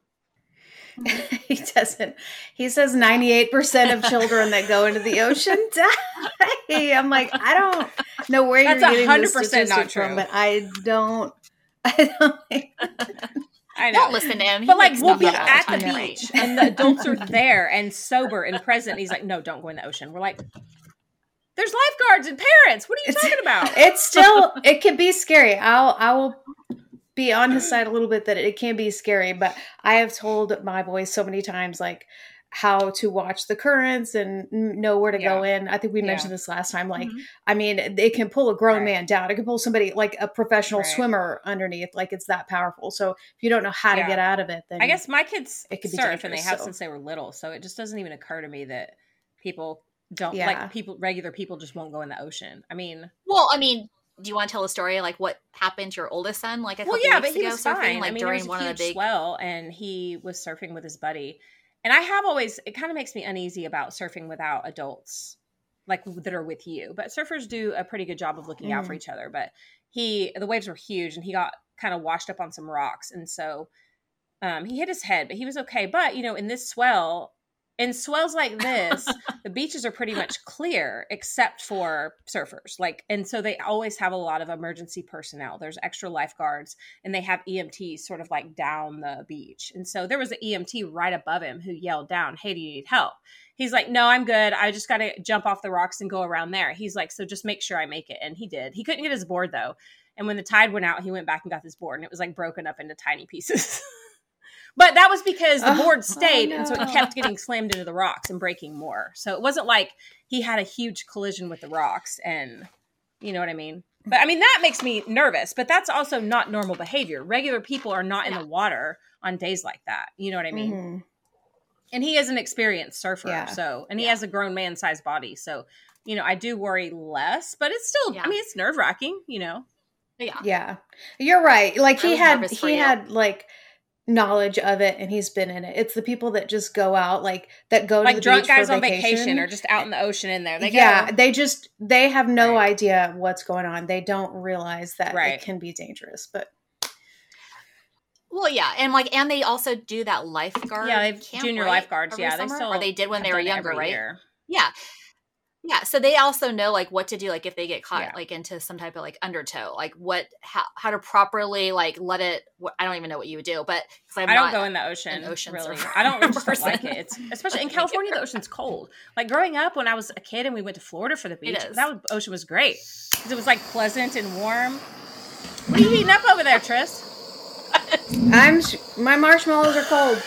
S3: He doesn't. He says ninety-eight percent of children that go into the ocean die. I'm like, I don't know where
S2: That's
S3: you're getting
S2: one hundred
S3: this
S2: percent
S3: statistic
S2: not true.
S3: from, but I don't. I don't.
S2: I know.
S1: Don't listen to him. He
S2: But like
S1: makes
S2: we'll
S1: stuff
S2: be
S1: up all
S2: at the
S1: time, right?
S2: beach and the adults are there and sober and present. He's like, no, don't go in the ocean. We're like, there's lifeguards and parents. What are you
S3: It's-
S2: talking about?
S3: It's still. It can be scary. I'll. I will be on his side a little bit that it can be scary, but I have told my boys so many times like how to watch the currents and know where to go in. I think we
S2: Yeah.
S3: mentioned this last time. Like,
S1: Mhm.
S3: I mean, it can pull a grown
S2: Right.
S3: man down. It can pull somebody like a professional
S2: Right.
S3: swimmer underneath. Like it's that powerful. So if you don't know how to
S2: Yeah.
S3: get out of it, then
S2: I guess my kids
S3: It could be
S2: surf and they
S3: dangerous,
S2: have
S3: so.
S2: since they were little. So it just doesn't even occur to me that people don't
S3: Yeah.
S2: like people, regular people just won't go in the ocean. I mean,
S1: Well, I mean, do you want to tell a story like what happened to your oldest son like a couple
S2: well, yeah,
S1: weeks
S2: but he
S1: ago
S2: was
S1: surfing,
S2: fine.
S1: like
S2: I mean,
S1: during
S2: there was a
S1: one of
S2: huge
S1: the big
S2: swell and he was surfing with his buddy. And I have always, it kind of makes me uneasy about surfing without adults like that are with you. But surfers do a pretty good job of looking out for
S3: Mhm.
S2: each other. But he, the waves were huge and he got kind of washed up on some rocks. And so um, he hit his head, but he was okay. But, you know, in this swell, in swells like this, the beaches are pretty much clear except for surfers. Like, and so they always have a lot of emergency personnel. There's extra lifeguards and they have E M Ts sort of like down the beach. And so there was an E M T right above him who yelled down, "Hey, do you need help?" He's like, "No, I'm good. I just got to jump off the rocks and go around there." He's like, "So just make sure I make it." And he did. He couldn't get his board though. And when the tide went out, he went back and got his board and it was like broken up into tiny pieces. But that was because the
S3: Oh,
S2: board stayed,
S3: oh,
S2: and so
S3: no.
S2: it kept getting slammed into the rocks and breaking more. So it wasn't like he had a huge collision with the rocks, and you know what I mean? But I mean, that makes me nervous, but that's also not normal behavior. Regular people are not in the water on days like that. You know what I mean?
S3: Mhm.
S2: And he is an experienced surfer,
S3: Yeah.
S2: so, and he
S1: Yeah.
S2: has a grown man sized body. So, you know, I do worry less, but it's still,
S1: Yeah.
S2: I mean, it's nerve wracking, you know?
S1: yeah.
S3: Yeah, you're right. Like
S1: I
S3: he
S1: was
S3: had,
S1: nervous for
S3: he
S1: you.
S3: had like knowledge of it, and he's been in it. It's the people that just go out, like that go to
S2: Like
S3: the
S2: drunk
S3: beach
S2: guys
S3: for
S2: on vacation. or just out in the ocean in there. They
S3: yeah,
S2: go.
S3: they just they have no
S2: Right.
S3: idea what's going on. They don't realize that
S2: Right.
S3: it can be dangerous. But
S1: Well, yeah, and like, and they also do that lifeguard.
S2: Yeah, they have
S1: camp,
S2: junior
S1: right?
S2: lifeguards.
S1: Every
S2: Yeah, they
S1: summer?
S2: still
S1: or they did when
S2: have
S1: they were
S2: done it
S1: younger,
S2: every
S1: right?
S2: year.
S1: Yeah, yeah. So they also know like what to do, like if they get caught
S2: Yeah.
S1: like into some type of like undertow, like what how how to properly like let it. What, I don't even know what you would do, but because I'm
S2: I don't
S1: not
S2: go in the ocean.
S1: an ocean
S2: really.
S1: surfer
S2: I don't I just don't like
S1: person.
S2: it. It's especially in California. The ocean's cold. Like growing up, when I was a kid and we went to Florida for the beach,
S1: is.
S2: that was, ocean was great because it was like pleasant and warm. What are you heating up over there, Tris?
S3: I'm sh- my marshmallows are cold,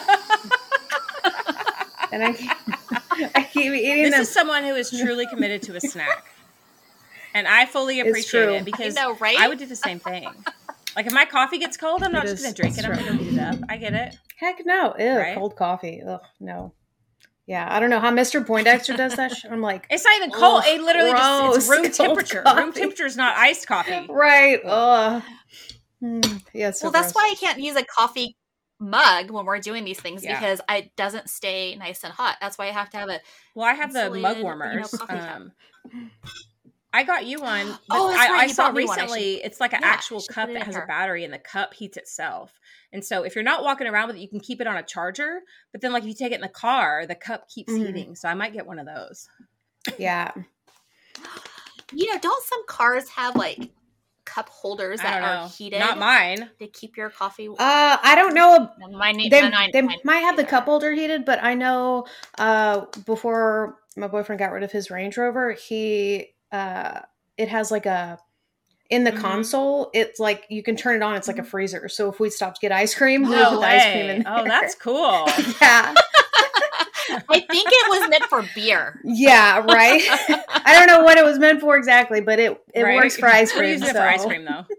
S3: and I keep, I keep eating
S2: This
S3: them.
S2: is someone who is truly committed to a snack, and I fully
S3: It's
S2: appreciate
S3: true.
S2: it because
S1: I know, right?
S2: I would do the same thing. Like if my coffee gets cold, I'm not
S3: It
S2: just
S3: is-
S2: going to drink
S3: it's
S2: it. I'm going to
S3: true.
S2: heat it up. I get it.
S3: Heck no, ew,
S2: Right?
S3: cold coffee. Ugh, no. Yeah, I don't know how Mister Poindexter does that. Shit. I'm like,
S2: It's not even cold.
S3: Ugh,
S2: it literally just it's
S3: gross.
S2: room
S3: Cold
S2: temperature. Room
S3: coffee.
S2: temperature is not iced coffee.
S3: right. Ugh. Mm, yeah, it's so
S1: well, that's
S3: gross.
S1: why I can't use a coffee mug when we're doing these things
S2: Yeah.
S1: because it doesn't stay nice and hot. That's why I have to have a
S2: Well, I have the
S1: insulated,
S2: mug
S1: you know,
S2: warmers.
S1: coffee cup.
S2: um, I got you one. But
S1: Oh, that's
S2: I,
S1: right.
S2: I
S1: You
S2: saw
S1: bought me one. I
S2: recently
S1: should-
S2: it's like an
S1: yeah, I
S2: actual
S1: should
S2: cup
S1: put it
S2: that
S1: in
S2: has a
S1: here.
S2: battery, and the cup heats itself. And so if you're not walking around with it, you can keep it on a charger. But then, like, if you take it in the car, the cup keeps
S3: Mhm.
S2: heating. So I might get one of those.
S3: Yeah.
S1: You know, don't some cars have like cup holders
S2: I
S1: that
S2: don't know.
S1: are heated
S2: Not mine.
S1: to keep your coffee?
S3: Uh, I don't know.
S1: mine need,
S3: They,
S1: mine,
S3: they
S1: mine
S3: might have the
S1: either.
S3: cup holder heated, but I know uh, before my boyfriend got rid of his Range Rover, he uh, it has like a in the
S2: Mhm.
S3: console. It's like you can turn it on. It's like a freezer. So if we stop to get ice cream, we
S2: No
S3: put the ice cream
S2: way.
S3: in there.
S2: Oh, that's cool.
S3: yeah,
S1: I think it was meant for beer.
S3: yeah, right. I don't know what it was meant for exactly, but it it
S2: Right.
S3: works for ice
S2: We're
S3: cream.
S2: using it
S3: so.
S2: for ice cream, though.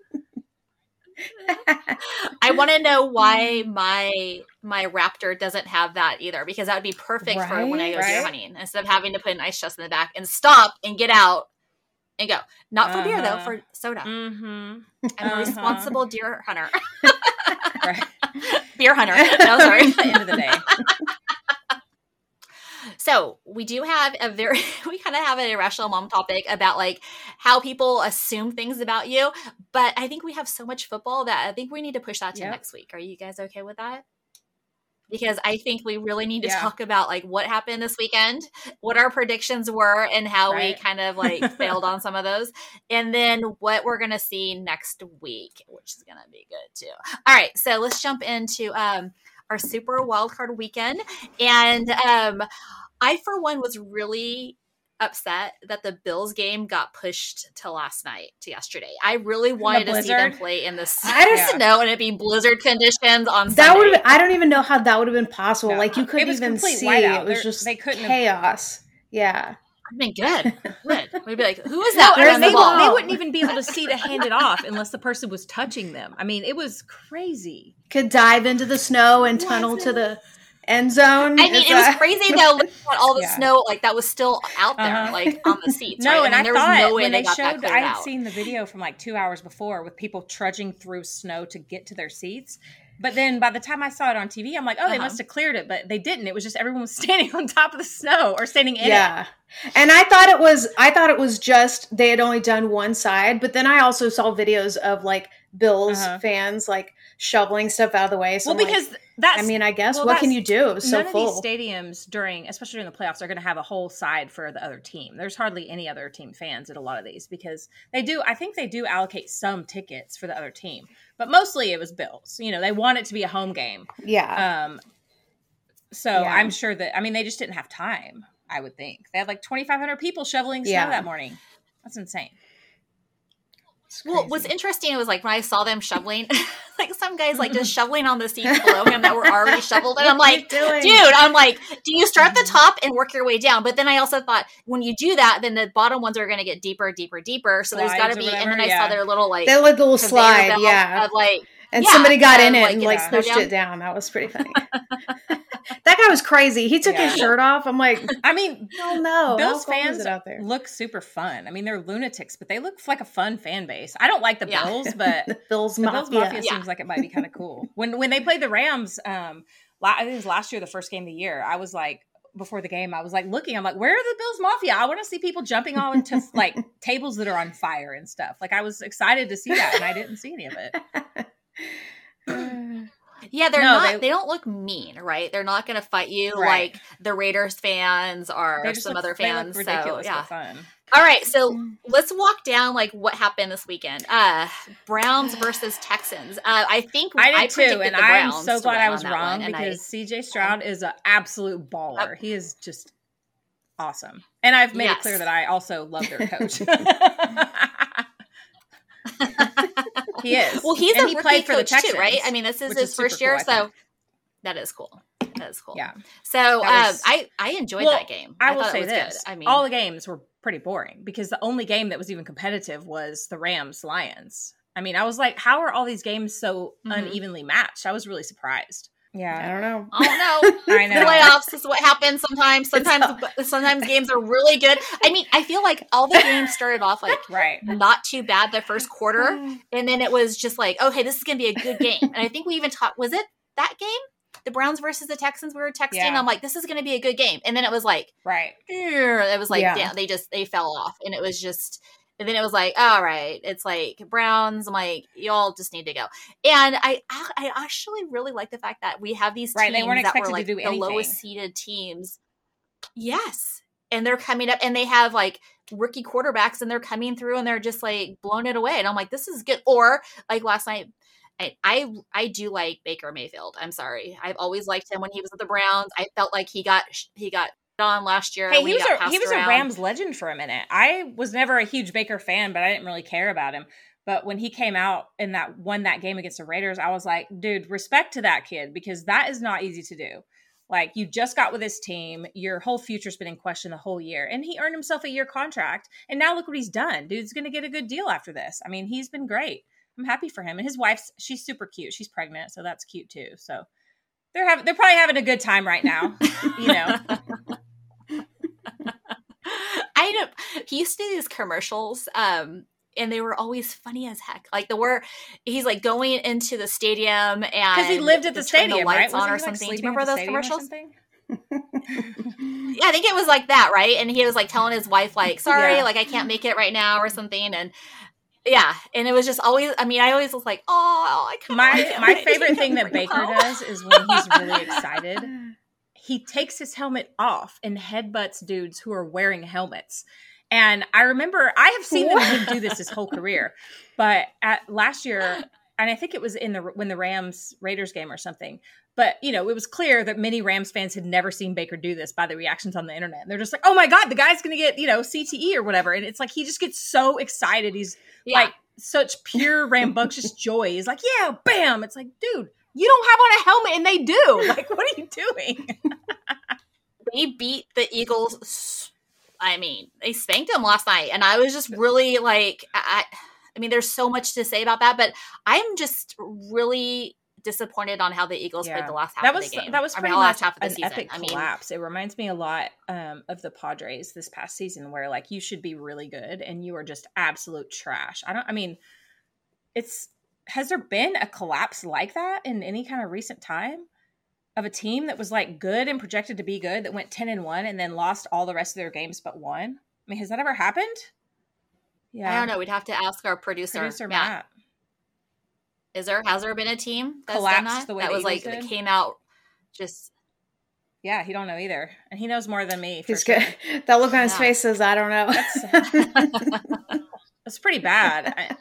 S1: I want to know why my my Raptor doesn't have that either, because that would be perfect for when I go
S3: Right,
S1: deer
S2: right.
S1: hunting instead of having to put an ice chest in the back and stop and get out and go. Not for beer though,
S2: Uh-huh.
S1: for soda.
S2: Mm-hmm.
S1: I'm a
S2: Uh-huh.
S1: responsible deer hunter.
S2: Right.
S1: Beer hunter. No, sorry.
S2: At the end of the day.
S1: So we do have a very, we kind of have an irrational mom topic about like how people assume things about you. But I think we have so much football that I think we need to push that to
S2: Yep.
S1: next week. Are you guys okay with that? Because I think we really need to
S2: Yeah.
S1: talk about like what happened this weekend, what our predictions were, and how
S2: Right.
S1: we kind of like failed on some of those. And then what we're going to see next week, which is going to be good too. All right. So let's jump into um, our super wildcard weekend. And um, I, for one, was really upset that the Bills game got pushed to last night, to yesterday. I really wanted to see them
S2: blizzard?
S1: play in the s-
S3: I
S2: just-
S1: snow and it be blizzard conditions on
S3: That
S1: Sunday.
S3: would I don't even know how that would have been possible.
S2: No.
S3: Like you
S2: It
S3: couldn't
S2: was
S3: even
S2: complete
S3: see.
S2: whiteout.
S3: It was
S2: They're-
S3: just
S2: they couldn't have-
S3: chaos. Yeah.
S1: I mean, good. Good. We'd be like, who is that?
S2: No,
S3: Where's
S1: on
S2: and
S1: the
S2: they,
S1: ball?
S2: they wouldn't even be able to see to hand it off unless the person was touching them. I mean, it was crazy.
S3: Could dive into the snow and tunnel to the end zone.
S1: I mean,
S3: Is
S1: it was
S3: that-
S1: crazy though. Looking at all the
S2: Yeah.
S1: snow, like that was still out there,
S2: Uh-huh.
S1: like on the seats.
S2: No,
S1: right?
S2: and
S1: I
S2: I,
S1: mean, there was
S2: thought
S1: no way
S2: when
S1: they
S2: they
S1: got that
S2: showed,
S1: cleared
S2: I had
S1: out.
S2: seen the video from like two hours before with people trudging through snow to get to their seats. But then by the time I saw it on T V, I'm like, oh, they
S1: Uh-huh.
S2: must have cleared it, but they didn't. It was just everyone was standing on top of the snow or standing in it.
S3: yeah. And I thought it was I thought it was just they had only done one side, but then I also saw videos of like Bills
S2: Uh-huh.
S3: fans like shoveling stuff out of the way. So
S2: Well,
S3: I'm like,
S2: because that's
S3: I mean, I guess
S2: well,
S3: what can
S2: that's-
S3: you do? It was so
S2: none
S3: full.
S2: of these stadiums during, especially during the playoffs, are going to have a whole side for the other team. There's hardly any other team fans at a lot of these because they do. I think they do allocate some tickets for the other team, but mostly it was Bills. You know, they want it to be a home game.
S3: yeah.
S2: Um, so
S3: Yeah.
S2: I'm sure that I mean they just didn't have time. I would think they had like twenty-five hundred people shoveling snow
S3: Yeah.
S2: that morning. That's insane.
S3: It's
S1: Well, what's
S3: crazy.
S1: interesting was like when I saw them shoveling, like some guys like just shoveling on the seats below him that were already shoveled, and I'm
S3: What are
S1: like,
S3: you doing?
S1: dude, I'm like, do you start at the top and work your way down? But then I also thought when you do that, then the bottom ones are going to get deeper, deeper, deeper. So there's got
S2: Slides
S1: to
S2: or
S1: be. And
S2: whatever,
S1: then I
S2: yeah.
S1: saw their little like
S3: They let the little
S1: conveyor
S3: slide,
S1: belt
S3: yeah.
S1: of like.
S3: And
S1: yeah,
S3: somebody got in
S1: um,
S3: it
S1: like,
S3: and
S1: get
S3: like
S1: the snow
S3: pushed
S1: down.
S3: it down. That was pretty funny. That guy was crazy. He took his
S2: Yeah.
S3: shirt off. I'm like,
S2: I mean,
S3: oh no.
S2: Bills
S3: How cold is
S2: fans
S3: it out there?
S2: look super fun. I mean, they're lunatics, but they look like a fun fan base. I don't like the
S1: Yeah.
S2: Bills, but
S3: The Bills
S2: the Bills
S3: Mafia.
S2: Mafia seems like it might be kind of cool. When when they played the Rams, um, la- I think it was last year, the first game of the year. I was like, before the game, I was like looking. I'm like, where are the Bills Mafia? I want to see people jumping on to like tables that are on fire and stuff. Like I was excited to see that, and I didn't see any of it.
S1: Yeah, they're
S2: No,
S1: not.
S2: they-
S1: They, don't look mean, right? They're not going to fight you
S2: Right.
S1: like the Raiders fans or
S2: They just
S1: some
S2: look,
S1: other
S2: they look
S1: fans.
S2: ridiculous,
S1: so yeah.
S2: but fun.
S1: All right, so let's walk down like what happened this weekend. Uh Browns versus Texans. Uh, I think
S2: I did
S1: predicted
S2: too, and
S1: the
S2: I'm
S1: Browns
S2: so
S1: to
S2: glad
S1: win
S2: I
S1: on
S2: was
S1: that
S2: wrong
S1: one, and I-
S2: because C J Stroud is an absolute baller. He is just awesome, and I've made
S1: Yes.
S2: it clear that I also love their coach. He is.
S1: well, he's
S2: and
S1: a
S2: he
S1: rookie
S2: played for the
S1: coach
S2: Texans
S1: too, right? I mean, this is
S2: which
S1: his
S2: is super
S1: first year,
S2: cool, I
S1: so
S2: think.
S1: that is cool. That is cool.
S2: Yeah.
S1: So
S2: That
S1: um,
S2: was-
S1: I I enjoyed
S2: Well,
S1: that game.
S2: I will
S1: thought
S2: say
S1: it was
S2: this:
S1: good. I mean,
S2: all the games were pretty boring because the only game that was even competitive was the Rams Lions. I mean, I was like, how are all these games so
S1: Mhm.
S2: unevenly matched? I was really surprised.
S3: I
S2: Yeah,
S3: don't know.
S1: I don't know.
S2: I know.
S1: The playoffs is what happens sometimes. Sometimes, sometimes games are really good. I mean, I feel like all the games started off like
S2: Right.
S1: not too bad the first quarter, and then it was just like, okay, this is going to be a good game. And I think we even talked. Was it that game, the Browns versus the Texans, we were texting.
S2: Yeah.
S1: I'm like, this is going to be a good game. And then it was like,
S2: right.
S1: it was like,
S3: Yeah.
S1: damn, they just, they fell off. And it was just, and then it was like, all right, it's like Browns. I'm like, y'all just need to go. And I, I actually really like the fact that we have these teams
S2: Right, they weren't
S1: that were
S2: expected
S1: like
S2: to do
S1: the
S2: anything.
S1: lowest seeded teams. Yes. And they're coming up and they have like rookie quarterbacks and they're coming through and they're just like blowing it away. And I'm like, this is good. Or like last night, I, I I do like Baker Mayfield. I'm sorry. I've always liked him when he was with the Browns. I felt like he got he got on last year.
S2: Hey,
S1: when
S2: he was
S1: got
S2: a he
S1: passed
S2: was
S1: around.
S2: a Rams legend for a minute. I was never a huge Baker fan, but I didn't really care about him. But when he came out and that won that game against the Raiders, I was like, dude, respect to that kid, because that is not easy to do. Like, you just got with this team, your whole future's been in question the whole year, and he earned himself a year contract, and now look what he's done. Dude's going to get a good deal after this. I mean, he's been great. I'm happy for him. And his wife's, she's super cute. She's pregnant, so that's cute too. So they're having, they're probably having a good time right now, you know.
S1: I don't. He used to do these commercials, um, and they were always funny as heck. Like the where he's like going into the stadium and
S2: because he lived at the stadium,
S1: the lights
S2: right?
S1: on or
S2: Wasn't he, like,
S1: something. Do you
S2: sleeping
S1: remember
S2: at the
S1: those commercials?
S2: stadium
S1: Yeah, I think it was like that, right? And he was like telling his wife, like, "Sorry,
S2: Yeah.
S1: like I can't make it right now" or something. And yeah, and it was just always. I mean, I always was like, "Oh, I can't."
S2: My
S1: I can't
S2: my
S1: wait."
S2: favorite thing that Baker does is when he's really excited, he takes his helmet off and headbutts dudes who are wearing helmets. And I remember I have seen
S3: What?
S2: him do this his whole career, but at last year, and I think it was in the when the Rams Raiders game or something. But you know, it was clear that many Rams fans had never seen Baker do this by the reactions on the internet. And they're just like, "Oh my god, the guy's going to get, you know, C T E or whatever." And it's like he just gets so excited. He's
S1: Yeah.
S2: like such pure rambunctious joy. He's like, "Yeah, bam!" It's like, dude, you don't have on a helmet, and they do. Like, what are you doing?
S1: They beat the Eagles. I mean, they spanked them last night, and I was just really like, I, I mean, there's so much to say about that, but I'm just really disappointed on how the Eagles
S2: Yeah.
S1: played the last half
S2: that was
S1: of the game.
S2: that was
S1: I
S2: pretty
S1: mean, the last
S2: much
S1: half of the
S2: an
S1: season.
S2: epic
S1: I mean,
S2: collapse. It reminds me a lot um, of the Padres this past season, where like you should be really good and you are just absolute trash. I don't. I mean, it's has there been a collapse like that in any kind of recent time of a team that was like good and projected to be good that went ten and one and then lost all the rest of their games but one? I mean, has that ever happened? Yeah,
S1: I don't know. We'd have to ask our producer,
S2: Producer
S1: Matt.
S2: Matt.
S1: Is there has there been a team that's
S2: Collapsed
S1: done that?
S2: the way
S1: that
S2: the
S1: was like
S2: Eagles
S1: that
S2: did?
S1: came out just
S2: Yeah, he don't know either, and he knows more than me. For
S3: He's
S2: sure.
S3: good. That look on his
S1: Yeah.
S3: face says, I don't know.
S2: That's pretty bad. I,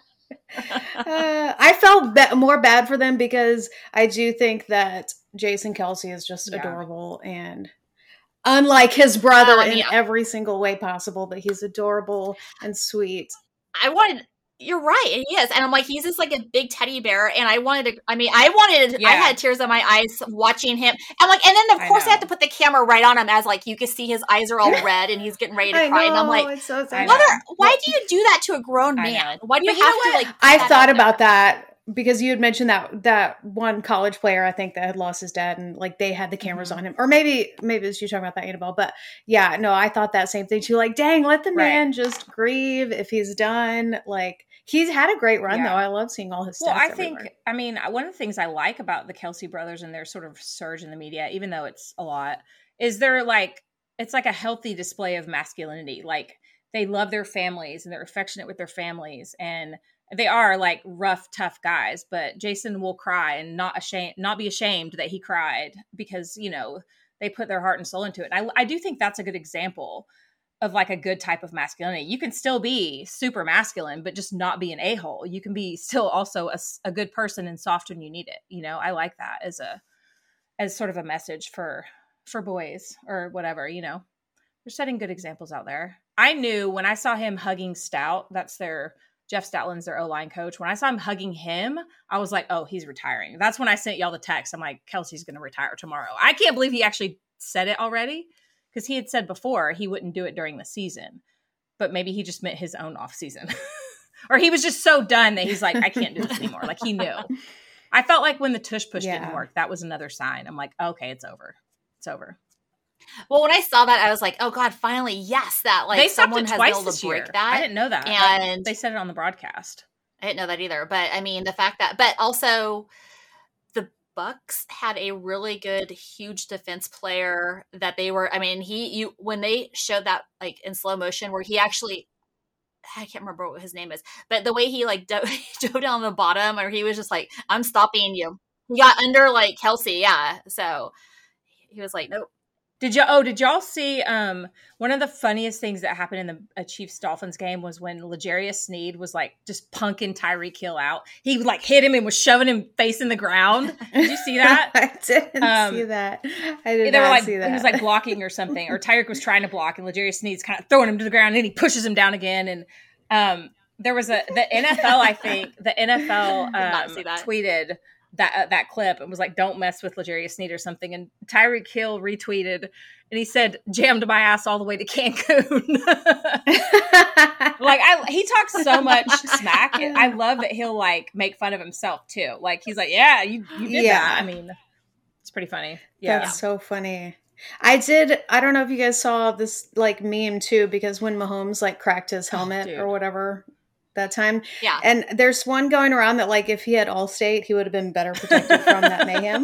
S3: uh, I felt ba- more bad for them because I do think that Jason Kelsey is just
S2: Yeah.
S3: adorable and unlike his brother
S1: Oh, I mean,
S3: in every single way possible, but he's adorable and sweet.
S1: I wanted. You're right. And he is. And I'm like, he's just like a big teddy bear. And I wanted to, I mean, I wanted, I
S2: Yeah.
S1: had tears in my eyes watching him. I'm like, and then of
S2: I
S1: course I,
S2: know.
S1: have to put the camera right on him as like, you can see his eyes are all red and he's getting ready to
S3: I
S1: cry.
S3: know,
S1: And I'm like,
S3: it's so
S2: I
S3: sad.
S2: know.
S1: mother, why do you do that to a grown
S2: I
S1: man?
S2: know.
S1: Why do you
S2: But you
S1: have
S2: know
S1: to
S2: what?
S1: like, put
S3: I've
S1: that
S3: thought
S1: out
S3: about
S1: there?
S3: that because you had mentioned that that one college player, I think, that had lost his dad and like they had the cameras
S2: Mhm.
S3: on him. Or maybe maybe it's you talking about that, Annabelle. But yeah, no, I thought that same thing too. Like, dang, let the
S2: Right.
S3: man just grieve if he's done. Like, he's had a great run
S2: Yeah.
S3: though. I love seeing all his stats
S2: Well, I
S3: everywhere.
S2: think, I mean, one of the things I like about the Kelsey brothers and their sort of surge in the media, even though it's a lot, is they're like, it's like a healthy display of masculinity. Like, they love their families and they're affectionate with their families. And they are like rough, tough guys, but Jason will cry and not ashamed, not be ashamed that he cried because, you know, they put their heart and soul into it. And I, I do think that's a good example of like a good type of masculinity. You can still be super masculine, but just not be an a-hole. You can be still also a, s- a good person and soft when you need it. You know, I like that as a, as sort of a message for, for boys or whatever, you know, they're setting good examples out there. I knew when I saw him hugging Stout, that's their, Jeff Stoutland's their O-line coach. When I saw him hugging him, I was like, oh, he's retiring. That's when I sent y'all the text. I'm like, Kelsey's going to retire tomorrow. I can't believe he actually said it already. Because he had said before he wouldn't do it during the season, but maybe he just meant his own off season, or he was just so done that he's like, I can't do this anymore. Like he knew. I felt like when the tush push
S3: Yeah.
S2: didn't work, that was another sign. I'm like, okay, it's over. It's over.
S1: Well, when I saw that, I was like, oh God, finally, yes, that like
S2: they stopped
S1: someone
S2: it
S1: has
S2: twice
S1: been able
S2: this
S1: to break
S2: year.
S1: that.
S2: I didn't know that.
S1: And
S2: Like, they said it on the broadcast.
S1: I didn't know that either. But I mean, the fact that, but also the Bucks had a really good, huge defense player that they were, I mean, he, you, when they showed that like in slow motion where he actually, I can't remember what his name is, but the way he like dove, dove down the bottom, or he was just like, I'm stopping you. He got under like Kelsey. Yeah. So he was like, nope.
S2: Did you? Oh, did y'all see? Um, one of the funniest things that happened in the a Chiefs Dolphins game was when L'Jarius Sneed was like just punking Tyreek Hill out. He like hit him and was shoving him face in the ground. Did you see that?
S3: I didn't um, see that. I did
S2: they
S3: not
S2: were like,
S3: see that.
S2: He was like blocking or something, or Tyreek was trying to block, and L'Jarius Sneed's kind of throwing him to the ground, and he pushes him down again. And um, there was a the N F L. I think the N F L um, that. tweeted. that uh, that clip and was like, don't mess with L'Jarius Sneed or something. And Tyreek Hill retweeted and he said, jammed my ass all the way to Cancun. Like I, he talks so much smack. I love that he'll like make fun of himself too. Like he's like, yeah, you, you did yeah. that. I mean, it's pretty funny. Yeah.
S3: That's so funny. I did. I don't know if you guys saw this like meme too, because when Mahomes like cracked his helmet oh, or whatever, that time.
S1: Yeah.
S3: And there's one going around that like if he had Allstate, he would have been better protected from that mayhem.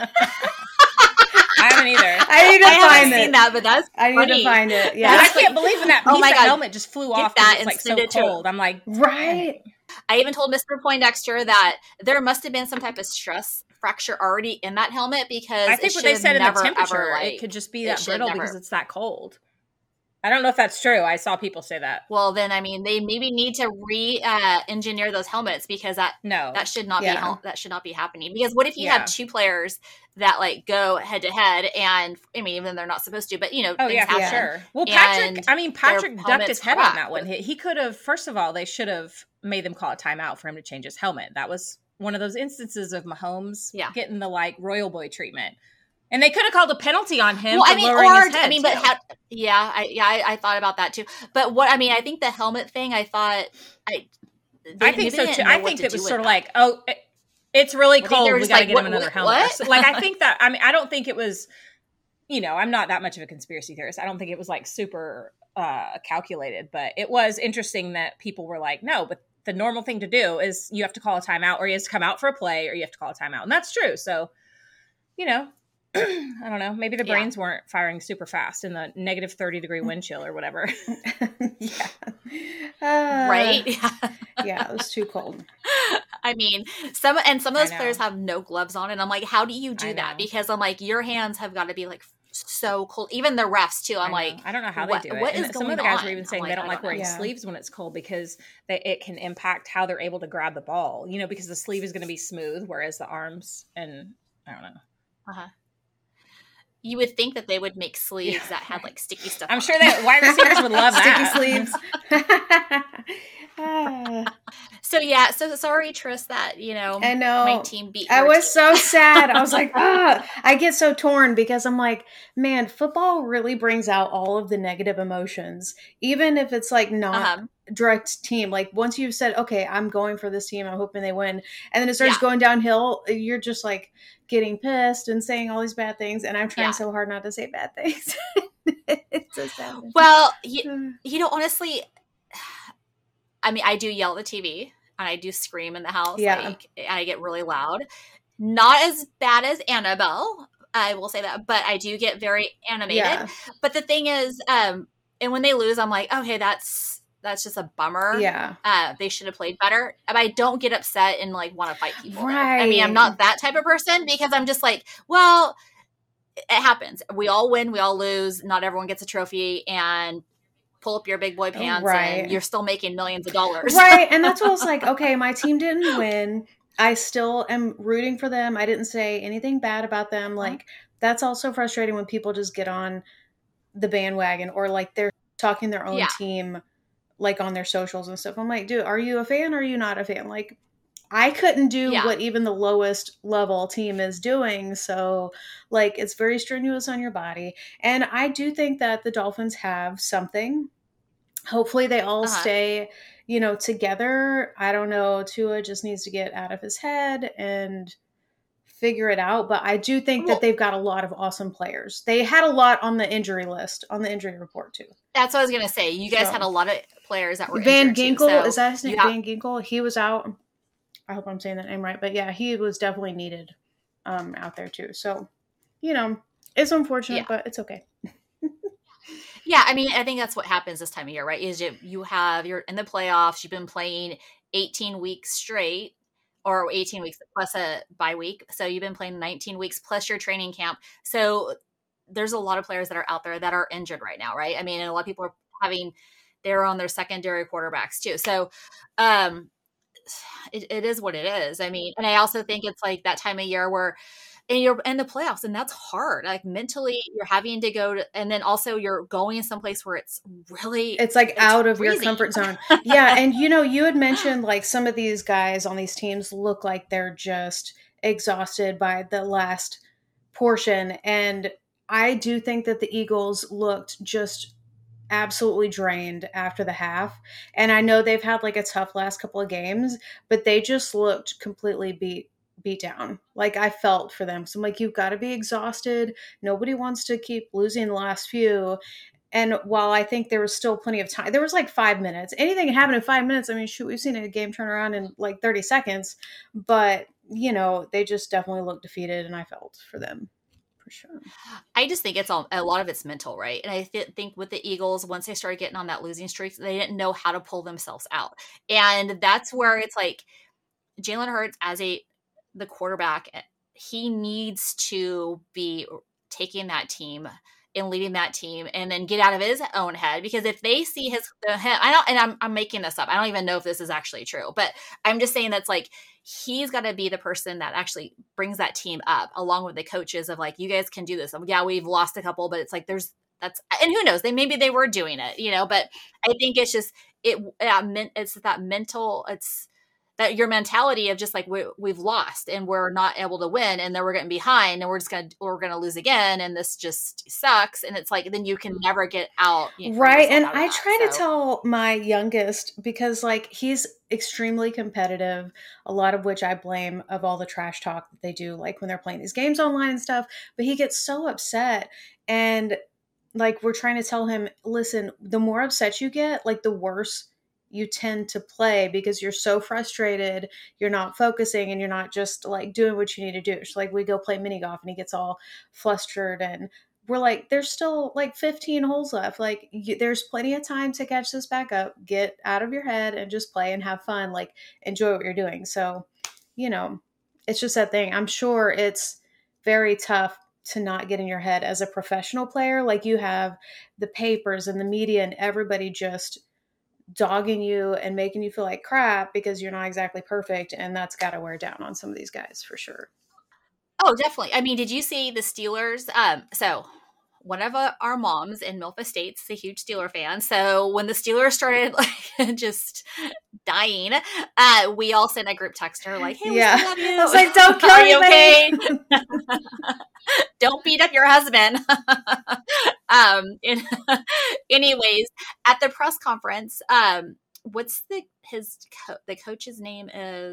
S2: I haven't either.
S3: I need to
S1: I
S3: find
S1: haven't
S3: it.
S1: seen that, but that's
S3: I need
S1: funny.
S3: to find it. Yeah.
S2: I can't believe in that piece
S1: oh my
S2: of
S1: God.
S2: helmet just flew
S1: Get
S2: off
S1: that
S2: it's like so
S1: it
S2: cold. I'm like,
S3: right.
S1: I even told Mister Poindexter that there must have been some type of stress fracture already in that helmet because
S2: I think
S1: it
S2: what they said
S1: never,
S2: in the temperature,
S1: ever, like,
S2: it could just be that
S1: it
S2: brittle
S1: never.
S2: because it's that cold. I don't know if that's true. I saw people say that.
S1: Well, then, I mean, they maybe need to re-engineer uh, those helmets because that
S2: no,
S1: that should not
S3: yeah.
S1: be hel- that should not be happening. Because what if you
S2: yeah.
S1: have two players that like go head to head, and I mean, even they're not supposed to, but you know,
S2: oh yeah, for
S3: happen.
S2: sure. Well, Patrick, I mean, Patrick ducked his head
S1: cracked.
S2: on that one. He, he could have. First of all, they should have made them call a timeout for him to change his helmet. That was one of those instances of Mahomes
S1: yeah.
S2: getting the like royal boy treatment. And they could have called a penalty on him.
S1: Well,
S2: for
S1: I mean,
S2: lowering
S1: or
S2: his head
S1: I mean, but
S2: too.
S1: how, yeah, I, yeah, I, I thought about that too. But what I mean, I think the helmet thing, I thought, I,
S2: I think so too. I think it was sort of like, oh, it, it's really cold. We got to
S1: like,
S2: get
S1: what,
S2: him another
S1: what,
S2: helmet.
S1: what?
S2: So, like, I think that. I mean, I don't think it was. You know, I'm not that much of a conspiracy theorist. I don't think it was like super uh, calculated, but it was interesting that people were like, no, but the normal thing to do is you have to call a timeout, or you have to come out for a play, or you have to call a timeout, and that's true. So, you know. I don't know. Maybe the brains yeah. weren't firing super fast in the negative thirty degree wind chill or whatever.
S3: yeah. Uh,
S1: right? Yeah.
S3: yeah, it was too cold.
S1: I mean, some and some of those players have no gloves on, and I'm like, how do you do that? Because I'm like, your hands have got to be like so cold. Even the refs too. I'm
S2: I
S1: like,
S2: I don't know how
S1: what,
S2: they do it.
S1: What
S2: and
S1: is
S2: some
S1: going
S2: of the guys
S1: on?
S2: were even saying
S1: like,
S2: they don't like wearing
S3: yeah.
S2: sleeves when it's cold because they, it can impact how they're able to grab the ball. You know, because the sleeve is going to be smooth, whereas the arms and I don't know.
S1: Uh huh. You would think that they would make sleeves yeah. that had like sticky stuff.
S2: I'm
S1: on
S2: sure
S1: them.
S2: that wide receivers would love that.
S3: Sticky sleeves.
S1: So yeah, so sorry, Tris, that you know,
S3: I know
S1: my team beat.
S3: I was
S1: team.
S3: so sad. I was like, ah, I get so torn because I'm like, man, football really brings out all of the negative emotions, even if it's like not uh-huh. direct team. Like once you've said, okay, I'm going for this team, I'm hoping they win, and then it starts yeah. going downhill. You're just like getting pissed and saying all these bad things, and I'm trying yeah. so hard not to say bad things. It's so sad.
S1: Well, you, you know, honestly, I mean, I do yell at the T V and I do scream in the house.
S3: Yeah.
S1: Like, I get really loud. Not as bad as Annabelle, I will say that, but I do get very animated.
S3: Yeah.
S1: But the thing is, um, and when they lose, I'm like, okay, that's that's just a bummer.
S3: Yeah.
S1: Uh, they should have played better. But I don't get upset and like want to fight people.
S3: Right.
S1: I mean, I'm not that type of person because I'm just like, well, it happens. We all win, we all lose. Not everyone gets a trophy, and pull up your big boy pants
S3: right.
S1: and you're still making millions of dollars.
S3: Right. And that's what I was like, okay, my team didn't win. I still am rooting for them. I didn't say anything bad about them. Like, that's also frustrating when people just get on the bandwagon or like they're talking their own
S1: yeah.
S3: team like on their socials and stuff. I'm like, dude, are you a fan or are you not a fan? Like, I couldn't do yeah. what even the lowest level team is doing. So like, it's very strenuous on your body. And I do think that the Dolphins have something. Hopefully they all uh-huh. stay, you know, together. I don't know. Tua just needs to get out of his head and figure it out. But I do think that they've got a lot of awesome players. They had a lot on the injury list, on the injury report too.
S1: That's what I was going to say. You guys so, had a lot of players that were
S3: Van
S1: injured
S3: Ginkel,
S1: too, so
S3: is that his name?
S1: have-
S3: Van Ginkel? He was out. I hope I'm saying that name right. But yeah, he was definitely needed um, out there too. So, you know, it's unfortunate,
S1: Yeah.
S3: but it's okay.
S1: Yeah, I mean, I think that's what happens this time of year, right? Is you, you have, you're in the playoffs, you've been playing eighteen weeks straight, or eighteen weeks plus a bye week. So you've been playing nineteen weeks plus your training camp. So there's a lot of players that are out there that are injured right now, right? I mean, and a lot of people are having, they're on their secondary quarterbacks too. So um, it, it is what it is. I mean, and I also think it's like that time of year where, and you're in the playoffs, and that's hard. Like mentally, you're having to go to, and then also you're going someplace where it's really,
S3: it's like
S1: it's
S3: out of
S1: freezing.
S3: your comfort zone. Yeah. And you know, you had mentioned like some of these guys on these teams look like they're just exhausted by the last portion. And I do think that the Eagles looked just absolutely drained after the half. And I know they've had like a tough last couple of games, but they just looked completely beat beat down. Like I felt for them. So I'm like, you've got to be exhausted. Nobody wants to keep losing the last few. And while I think there was still plenty of time, there was like five minutes. Anything can happen in five minutes. I mean, shoot, we've seen a game turn around in like thirty seconds. But, you know, they just definitely looked defeated, and I felt for them. For sure.
S1: I just think it's all, a lot of it's mental, right? And I th- think with the Eagles, once they started getting on that losing streak, they didn't know how to pull themselves out. And that's where it's like Jalen Hurts as a the quarterback, he needs to be taking that team and leading that team, and then get out of his own head. Because if they see his, I don't, and I'm, I'm making this up. I don't even know if this is actually true, but I'm just saying that's like, he's got to be the person that actually brings that team up, along with the coaches of like, you guys can do this. Yeah, we've lost a couple, but it's like, there's, that's, and who knows, they, maybe they were doing it, you know, but I think it's just, it, it's that mental, it's, that your mentality of just like we, we've lost and we're not able to win, and then we're getting behind and we're just gonna we're gonna lose again, and this just sucks. And it's like then you can never get out, you know,
S3: right. And I
S1: that,
S3: try
S1: so.
S3: to tell my youngest, because like he's extremely competitive, a lot of which I blame of all the trash talk that they do, like when they're playing these games online and stuff. But he gets so upset, and like we're trying to tell him, listen, the more upset you get, like the worse you tend to play, because you're so frustrated, you're not focusing, and you're not just like doing what you need to do. So like we go play mini golf and he gets all flustered, and we're like, there's still like fifteen holes left. Like you, there's plenty of time to catch this back up, get out of your head and just play and have fun, like enjoy what you're doing. So, you know, it's just that thing. I'm sure it's very tough to not get in your head as a professional player. Like you have the papers and the media and everybody just dogging you and making you feel like crap because you're not exactly perfect. And that's got to wear down on some of these guys for sure.
S1: Oh, definitely. I mean, did you see the Steelers? Um, so one of our moms in Milford Estates is a huge Steeler fan. So when the Steelers started like just dying, uh, we all sent a group text to her like, hey, we
S3: yeah.
S1: still love you.
S3: I was like, don't kill
S1: Are
S3: me,
S1: you okay? Don't beat up your husband. um, in, anyways, at the press conference, um, what's the, his, co- the coach's name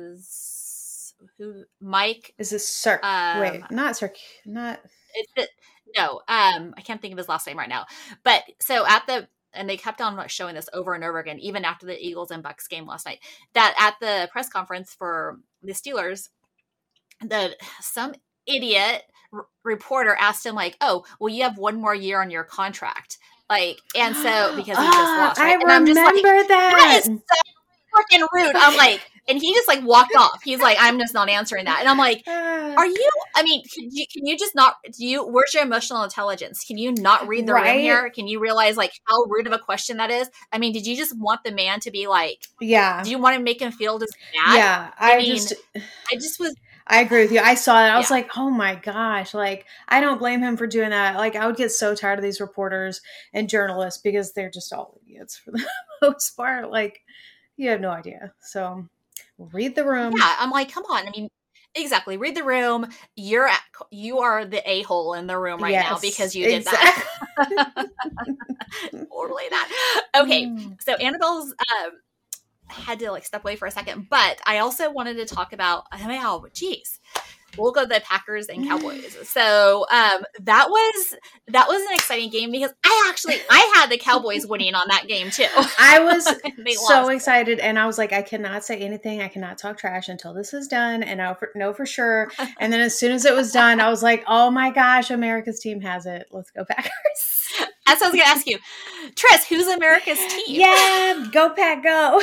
S1: is who, Mike?
S3: Is this Sir?
S1: Um,
S3: Wait, not Sir, not.
S1: It's the, no, um, I can't think of his last name right now. But so at the, and they kept on showing this over and over again, even after the Eagles and Bucks game last night, that at the press conference for the Steelers, that some idiot r- reporter asked him like, oh, well, you have one more year on your contract. Like, and so because he just lost, right?
S3: I
S1: And
S3: remember
S1: I'm just like,
S3: that.
S1: That is so freaking rude. I'm like, and he just like walked off. He's like, I'm just not answering that. And I'm like, are you, I mean, can you, can you just not, do you, where's your emotional intelligence? Can you not read the
S3: Right?
S1: room here? Can you realize like how rude of a question that is? I mean, did you just want the man to be like,
S3: yeah.
S1: do you want to make him feel just bad?
S3: Yeah. I,
S1: I mean,
S3: just,
S1: I just was,
S3: I agree with you. I saw it. I was
S1: Yeah.
S3: like, oh my gosh. Like, I don't blame him for doing that. Like, I would get so tired of these reporters and journalists because they're just all idiots for the most part. Like, you have no idea. So read the room.
S1: yeah, I'm like, come on. I mean, exactly. Read the room. You're at, you are the a-hole in the room right now
S3: Yes,
S1: because you did
S3: exactly.
S1: that. Totally that. Okay.
S3: Mm.
S1: So Annabelle's um, had to like step away for a second, but I also wanted to talk about, oh, geez. we'll go to the Packers and Cowboys. So um, that was that was an exciting game because I actually I had the Cowboys winning on that game too.
S3: I was so
S1: lost.
S3: excited, and I was like, I cannot say anything. I cannot talk trash until this is done, and I'll for, know for sure. And then as soon as it was done, I was like, oh my gosh, America's team has it. Let's go Packers.
S1: That's what I was going to ask you. Tris, who's America's team?
S3: Yeah, go Pack, go.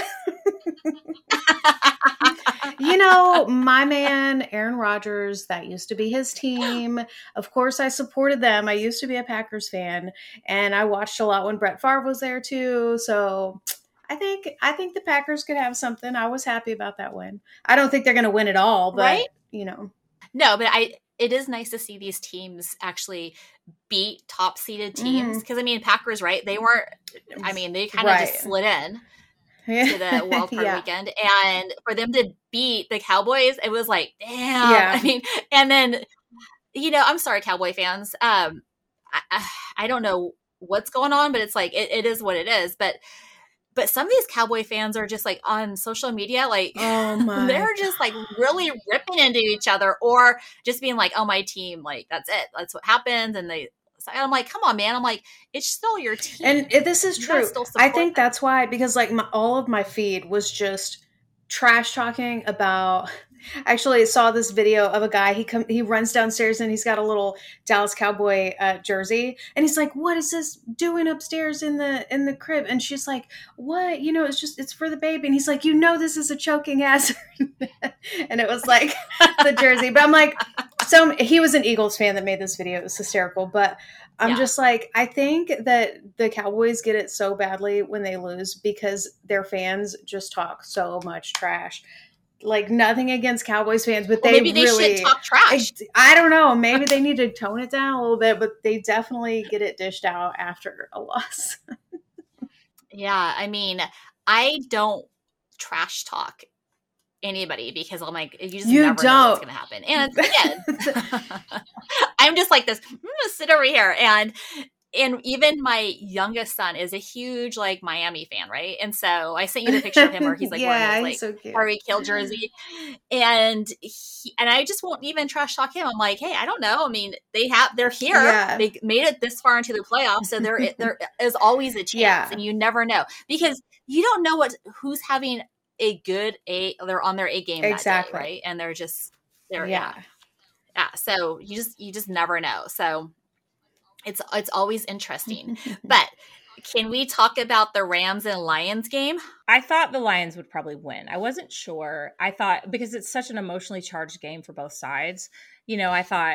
S3: You know, my man, Aaron Rodgers, that used to be his team. Of course, I supported them. I used to be a Packers fan, and I watched a lot when Brett Favre was there too. So I think I think the Packers could have something. I was happy about that win. I don't think they're going to win it all, but,
S1: right?
S3: you know.
S1: No, but I. It is nice to see these teams actually beat top-seeded teams. Because, mm-hmm. I mean, Packers, right? They weren't – I mean, they kind of right. just slid in to the wild card yeah. weekend. And for them to beat the Cowboys, it was like, damn. Yeah. I mean, and then, you know, I'm sorry, Cowboy fans. Um, I, I don't know what's going on, but it's like it, it is what it is. But – But some of these Cowboy fans are just like on social media, like
S3: oh my
S1: they're just like really ripping into each other or just being like, oh, my team, like, that's it. That's what happens. And they, I'm like, come on, man. I'm like, it's still your team.
S3: And this is true. I think them. That's why, because like my, all of my feed was just trash talking about. Actually, I saw this video of a guy. He come, he runs downstairs and he's got a little Dallas Cowboy uh, jersey, and he's like, "What is this doing upstairs in the in the crib?" And she's like, "What? You know, it's just it's for the baby." And he's like, "You know, this is a choking hazard." And it was like the jersey. But I'm like, so he was an Eagles fan that made this video. It was hysterical. But I'm yeah. just like, I think that the Cowboys get it so badly when they lose because their fans just talk so much trash. Like nothing against Cowboys fans, but
S1: well,
S3: they
S1: maybe they
S3: really
S1: should talk trash.
S3: I, I don't know. Maybe they need to tone it down a little bit, but they definitely get it dished out after a loss.
S1: Yeah, I mean, I don't trash talk anybody because I'm like, you just
S3: you
S1: never
S3: don't.
S1: know what's going to happen. And again, I'm just like this. I'm gonna sit over here and. And even my youngest son is a huge like Miami fan, right? And so I sent you the picture of him where he's like
S3: yeah,
S1: wearing his like
S3: so
S1: Harvey Kill jersey, and he, and I just won't even trash talk him. I'm like, hey, I don't know. I mean, they have they're here. Yeah. They made it this far into the playoffs, so there there is always a chance, yeah. and you never know because you don't know what who's having a good a they're on their A game
S3: exactly
S1: that day, right? And they're just they're
S3: yeah
S1: yeah. yeah. So you just you just never know. So. It's it's always interesting. But can we talk about the Rams and Lions game?
S2: I thought the Lions would probably win. I wasn't sure. I thought because it's such an emotionally charged game for both sides. You know, I thought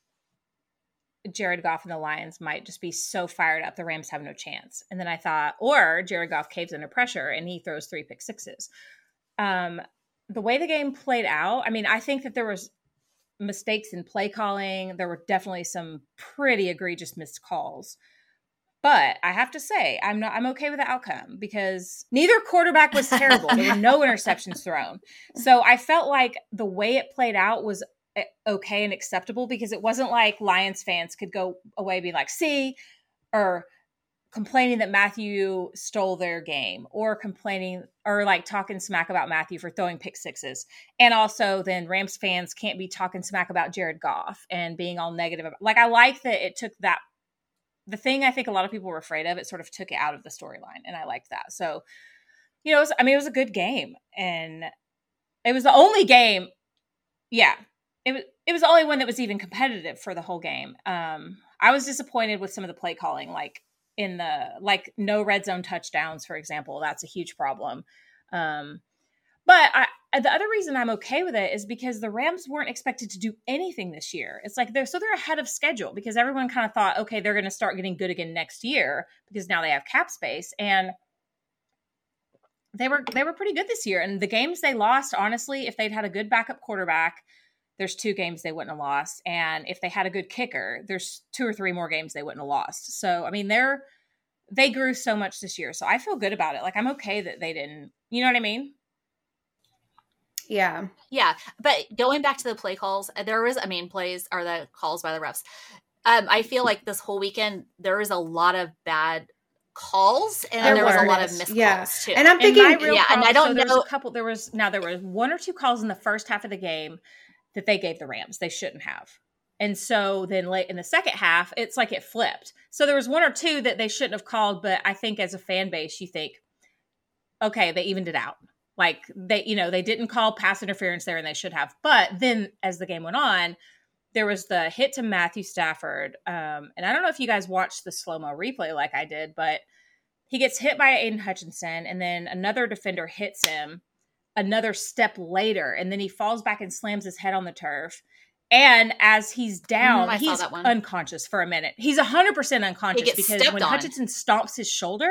S2: Jared Goff and the Lions might just be so fired up the Rams have no chance. And then I thought, or Jared Goff caves under pressure and he throws three pick sixes. Um, the way the game played out, I mean, I think that there was mistakes in play calling. There were definitely some pretty egregious missed calls. But I have to say, I'm not I'm okay with the outcome because neither quarterback was terrible. There were no interceptions thrown. So I felt like the way it played out was okay and acceptable because it wasn't like Lions fans could go away and be like, see, or complaining that Matthew stole their game or complaining or like talking smack about Matthew for throwing pick sixes. And also then Rams fans can't be talking smack about Jared Goff and being all negative. About, like, I like that it took that, the thing I think a lot of people were afraid of, it sort of took it out of the storyline. And I liked that. So, you know, it was, I mean, it was a good game and it was the only game. Yeah. It was, it was the only one that was even competitive for the whole game. Um, I was disappointed with some of the play calling, like, in the like no red zone touchdowns, for example. That's a huge problem. Um, but I, the other reason I'm okay with it is because the Rams weren't expected to do anything this year. It's like they're so they're ahead of schedule because everyone kind of thought, okay, they're going to start getting good again next year because now they have cap space, and they were they were pretty good this year. And the games they lost, honestly, if they'd had a good backup quarterback, there's two games they wouldn't have lost. And if they had a good kicker, there's two or three more games they wouldn't have lost. So, I mean, they're, they grew so much this year. So I feel good about it. Like, I'm okay that they didn't, you know what I mean?
S3: Yeah.
S1: Yeah. But going back to the play calls, there was, I mean, plays are the calls by the refs. Um, I feel like this whole weekend, there was a lot of bad calls and there, there was a lot of missed
S3: yeah.
S1: calls too.
S3: And I'm thinking,
S2: and
S1: yeah,
S2: call,
S1: and I don't
S2: so
S1: know.
S2: There was a couple, there was, now there was one or two calls in the first half of the game that they gave the Rams. They shouldn't have. And so then late in the second half, it's like it flipped. So there was one or two that they shouldn't have called, but I think as a fan base, you think, okay, they evened it out. Like they, you know, they didn't call pass interference there and they should have. But then as the game went on, there was the hit to Matthew Stafford. Um, and I don't know if you guys watched the slow-mo replay like I did, but he gets hit by Aiden Hutchinson and then another defender hits him another step later. And then he falls back and slams his head on the turf. And as he's down,
S1: mm,
S2: he's unconscious for a minute. He's one hundred percent unconscious because when on. Hutchinson stomps his shoulder,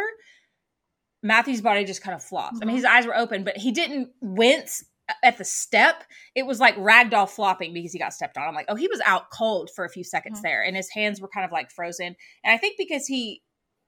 S2: Matthew's body just kind of flops. Mm-hmm. I mean, his eyes were open, but he didn't wince at the step. It was like ragdoll flopping because he got stepped on. I'm like, oh, he was out cold for a few seconds mm-hmm. there. And his hands were kind of like frozen. And I think because he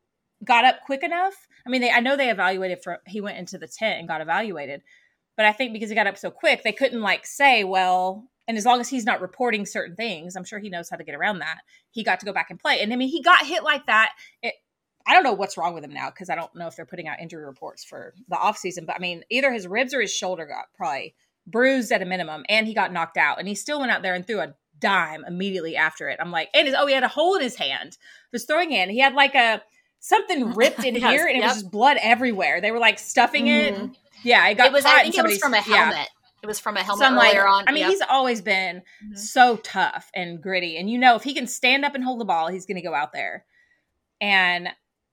S2: got up quick enough. I mean, they, I know they evaluated for, he went into the tent and got evaluated. But I think because he got up so quick, they couldn't like say, well, and as long as he's not reporting certain things, I'm sure he knows how to get around that. He got to go back and play. And I mean, he got hit like that. It, I don't know what's wrong with him now because I don't know if they're putting out injury reports for the offseason. But I mean, either his ribs or his shoulder got probably bruised at a minimum and he got knocked out. And he still went out there and threw a dime immediately after it. I'm like, and his, oh, he had a hole in his hand. His throwing hand. He had like a something ripped in yes, here and yep. it was just blood everywhere. They were like stuffing mm-hmm. it. Yeah, it got
S1: it was.
S2: caught
S1: I think it was from a helmet. Yeah. It was from a helmet
S2: so
S1: earlier
S2: like,
S1: on.
S2: I mean, yep. he's always been mm-hmm. so tough and gritty. And you know, if he can stand up and hold the ball, he's going to go out there. And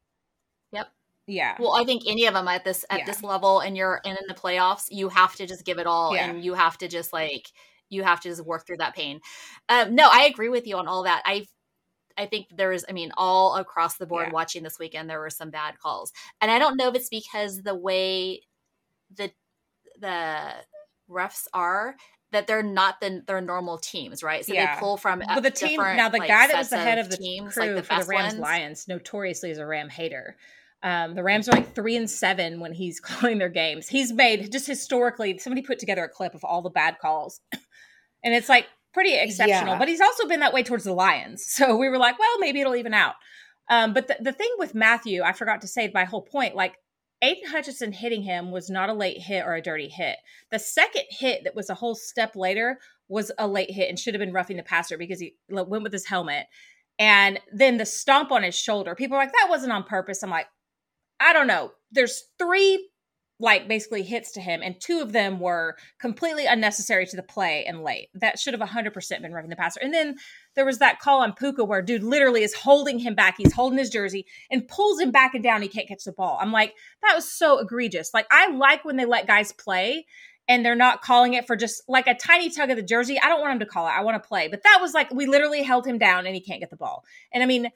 S1: yep,
S2: yeah.
S1: Well, I think any of them at this at yeah. this level, and you're and in the playoffs, you have to just give it all, yeah. and you have to just like you have to just work through that pain. Um, no, I agree with you on all that. I. I think there is, I mean, all across the board yeah. watching this weekend, there were some bad calls. And I don't know if it's because the way the the refs are, that they're not the, their normal teams, right? So yeah. they pull from
S2: well, the team. Now, the
S1: like,
S2: guy that was the head of the
S1: teams,
S2: crew
S1: like the
S2: for the Rams
S1: ones.
S2: Lions notoriously is a Ram hater. Um, the Rams are like three and seven when he's calling their games. He's made, just historically, somebody put together a clip of all the bad calls. And it's like, pretty exceptional, yeah. but he's also been that way towards the Lions. So we were like, well, maybe it'll even out. Um, but the, the thing with Matthew, I forgot to say my whole point, like Aiden Hutchinson hitting him was not a late hit or a dirty hit. The second hit that was a whole step later was a late hit and should have been roughing the passer because he went with his helmet. And then the stomp on his shoulder, people are like, that wasn't on purpose. I'm like, I don't know. There's three like basically hits to him, and two of them were completely unnecessary to the play and late. That should have one hundred percent been roughing the passer. And then there was that call on Puka where dude literally is holding him back. He's holding his jersey and pulls him back and down. He can't catch the ball. I'm like, that was so egregious. Like, I like when they let guys play and they're not calling it for just like a tiny tug of the jersey. I don't want him to call it. I want to play. But that was like, we literally held him down and he can't get the ball. And I mean,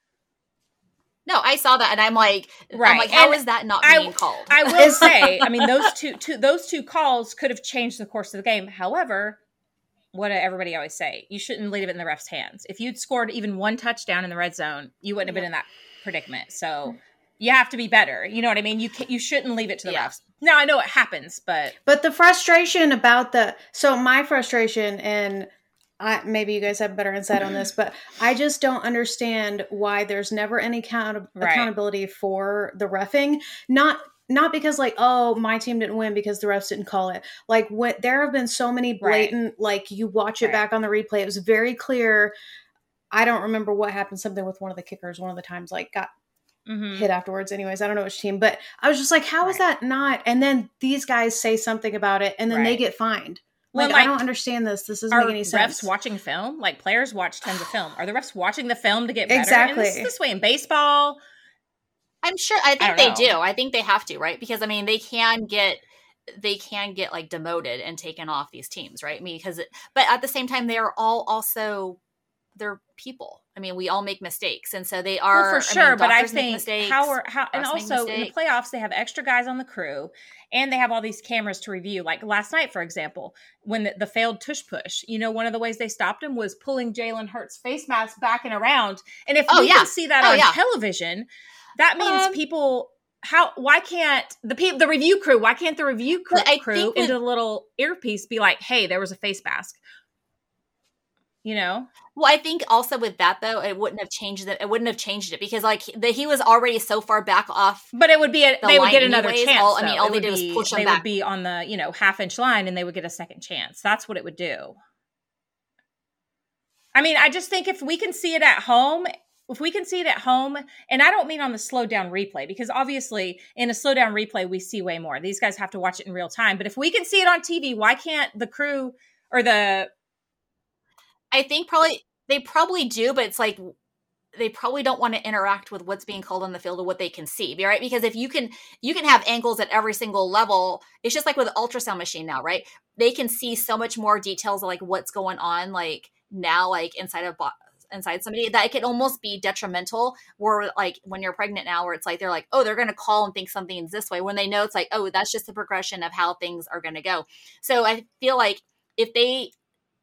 S1: no, I saw that, and I'm like,
S2: right.
S1: I'm like, how
S2: and
S1: is that not being
S2: I,
S1: called?
S2: I will say, I mean, those two, two, those two calls could have changed the course of the game. However, what do everybody always say? You shouldn't leave it in the ref's hands. If you'd scored even one touchdown in the red zone, you wouldn't have been in that predicament. So you have to be better. You know what I mean? You can, you shouldn't leave it to the yeah. refs. Now I know it happens, but
S3: but the frustration about the so my frustration and. I, maybe you guys have better insight on this, but I just don't understand why there's never any account-
S2: right.
S3: accountability for the reffing. Not not because like, oh, my team didn't win because the refs didn't call it. Like, what there have been so many blatant, right. like you watch it right. back on the replay. It was very clear. I don't remember what happened. Something with one of the kickers. One of the times like got mm-hmm. hit afterwards. Anyways, I don't know which team, but I was just like, how right. is that not? And then these guys say something about it and then right. they get fined. Like, well, like, I don't understand this. This doesn't make any sense.
S2: Are refs watching film? Like, players watch tons of film. Are the refs watching the film to get better?
S3: Exactly.
S2: And this is this way in baseball.
S1: I'm sure. I think
S2: I
S1: they
S2: know.
S1: do. I think they have to, right? Because, I mean, they can get, they can get, like, demoted and taken off these teams, right? I mean, because, it, but at the same time, they are all also, they're people. I mean, we all make mistakes. And so they are,
S2: well, for sure.
S1: I mean,
S2: but I
S1: think
S2: mistakes, how are, how, and also in the playoffs, they have extra guys on the crew and they have all these cameras to review. Like last night, for example, when the, the failed tush push, you know, one of the ways they stopped him was pulling Jalen Hurts' face mask back and around. And if
S1: oh,
S2: we
S1: yeah.
S2: can see that
S1: oh,
S2: on
S1: yeah.
S2: television, that means
S1: um,
S2: people, how, why can't the people, the review crew, why can't the review crew,
S1: I
S2: crew
S1: think
S2: into
S1: with,
S2: the little earpiece be like, hey, there was a face mask? You know?
S1: Well, I think also with that though, it wouldn't have changed it. It wouldn't have changed it because like the, he was already so far back off.
S2: But it would be a,
S1: the
S2: they would get another
S1: anyways.
S2: chance.
S1: All, I mean, all
S2: it
S1: they did was
S2: be,
S1: push him
S2: they
S1: back.
S2: would be on the you know half inch line, and they would get a second chance. That's what it would do. I mean, I just think if we can see it at home, if we can see it at home, and I don't mean on the slow down replay, because obviously in a slow down replay, we see way more. These guys have to watch it in real time. But if we can see it on T V, why can't the crew or the...
S1: I think probably, they probably do, but it's like, they probably don't want to interact with what's being called on the field or what they can see, right? Because if you can, you can have angles at every single level. It's just like with the ultrasound machine now, right? They can see so much more details of like what's going on, like now, like inside of inside somebody, that it could almost be detrimental. Where like when you're pregnant now, where it's like they're like, oh, they're going to call and think something's this way, when they know it's like, oh, that's just the progression of how things are going to go. So I feel like if they,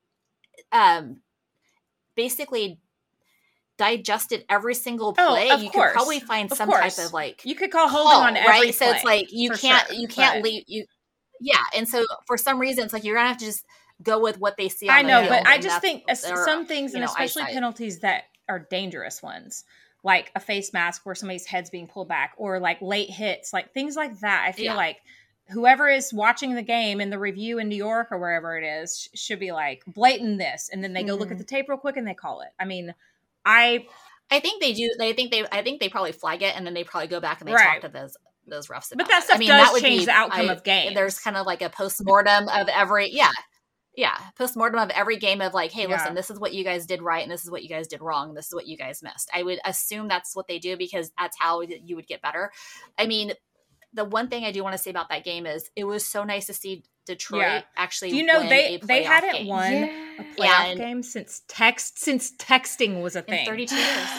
S1: um, basically digested every single play,
S2: oh,
S1: you
S2: course.
S1: could probably find
S2: of
S1: some
S2: course.
S1: type of like
S2: you could call holding on every
S1: right.
S2: play,
S1: So it's like you can't,
S2: sure,
S1: you can't
S2: but...
S1: leave you. Yeah, and so for some reason, it's like you're gonna have to just go with what they see. On
S2: I know,
S1: the
S2: but
S1: field,
S2: I just think
S1: their,
S2: some things, and
S1: know,
S2: especially
S1: eyesight.
S2: penalties that are dangerous ones, like a face mask where somebody's head's being pulled back, or like late hits, like things like that. I feel
S1: yeah.
S2: like whoever is watching the game in the review in New York or wherever it is sh- should be like blatant this, and then they go mm-hmm. look at the tape real quick and they call it. I mean, I.
S1: I think they do. They think they. I think they probably flag it, and then they probably go back and they
S2: right.
S1: talk to those those refs.
S2: But that stuff
S1: I mean,
S2: does
S1: that would
S2: change
S1: be,
S2: the outcome
S1: I,
S2: of games.
S1: There's kind of like a postmortem of every. Yeah, yeah, postmortem of every game of like, hey,
S2: yeah.
S1: listen, this is what you guys did right, and this is what you guys did wrong. This is what you guys missed. I would assume that's what they do because that's how you would get better. I mean, the one thing I do want to say about that game is it was so nice to see Detroit yeah. actually.
S2: Do you know
S1: win
S2: they
S1: a
S2: they hadn't
S1: game.
S2: won
S3: yeah.
S2: a playoff
S1: and
S2: game since text since texting was a thing
S1: in thirty-two years.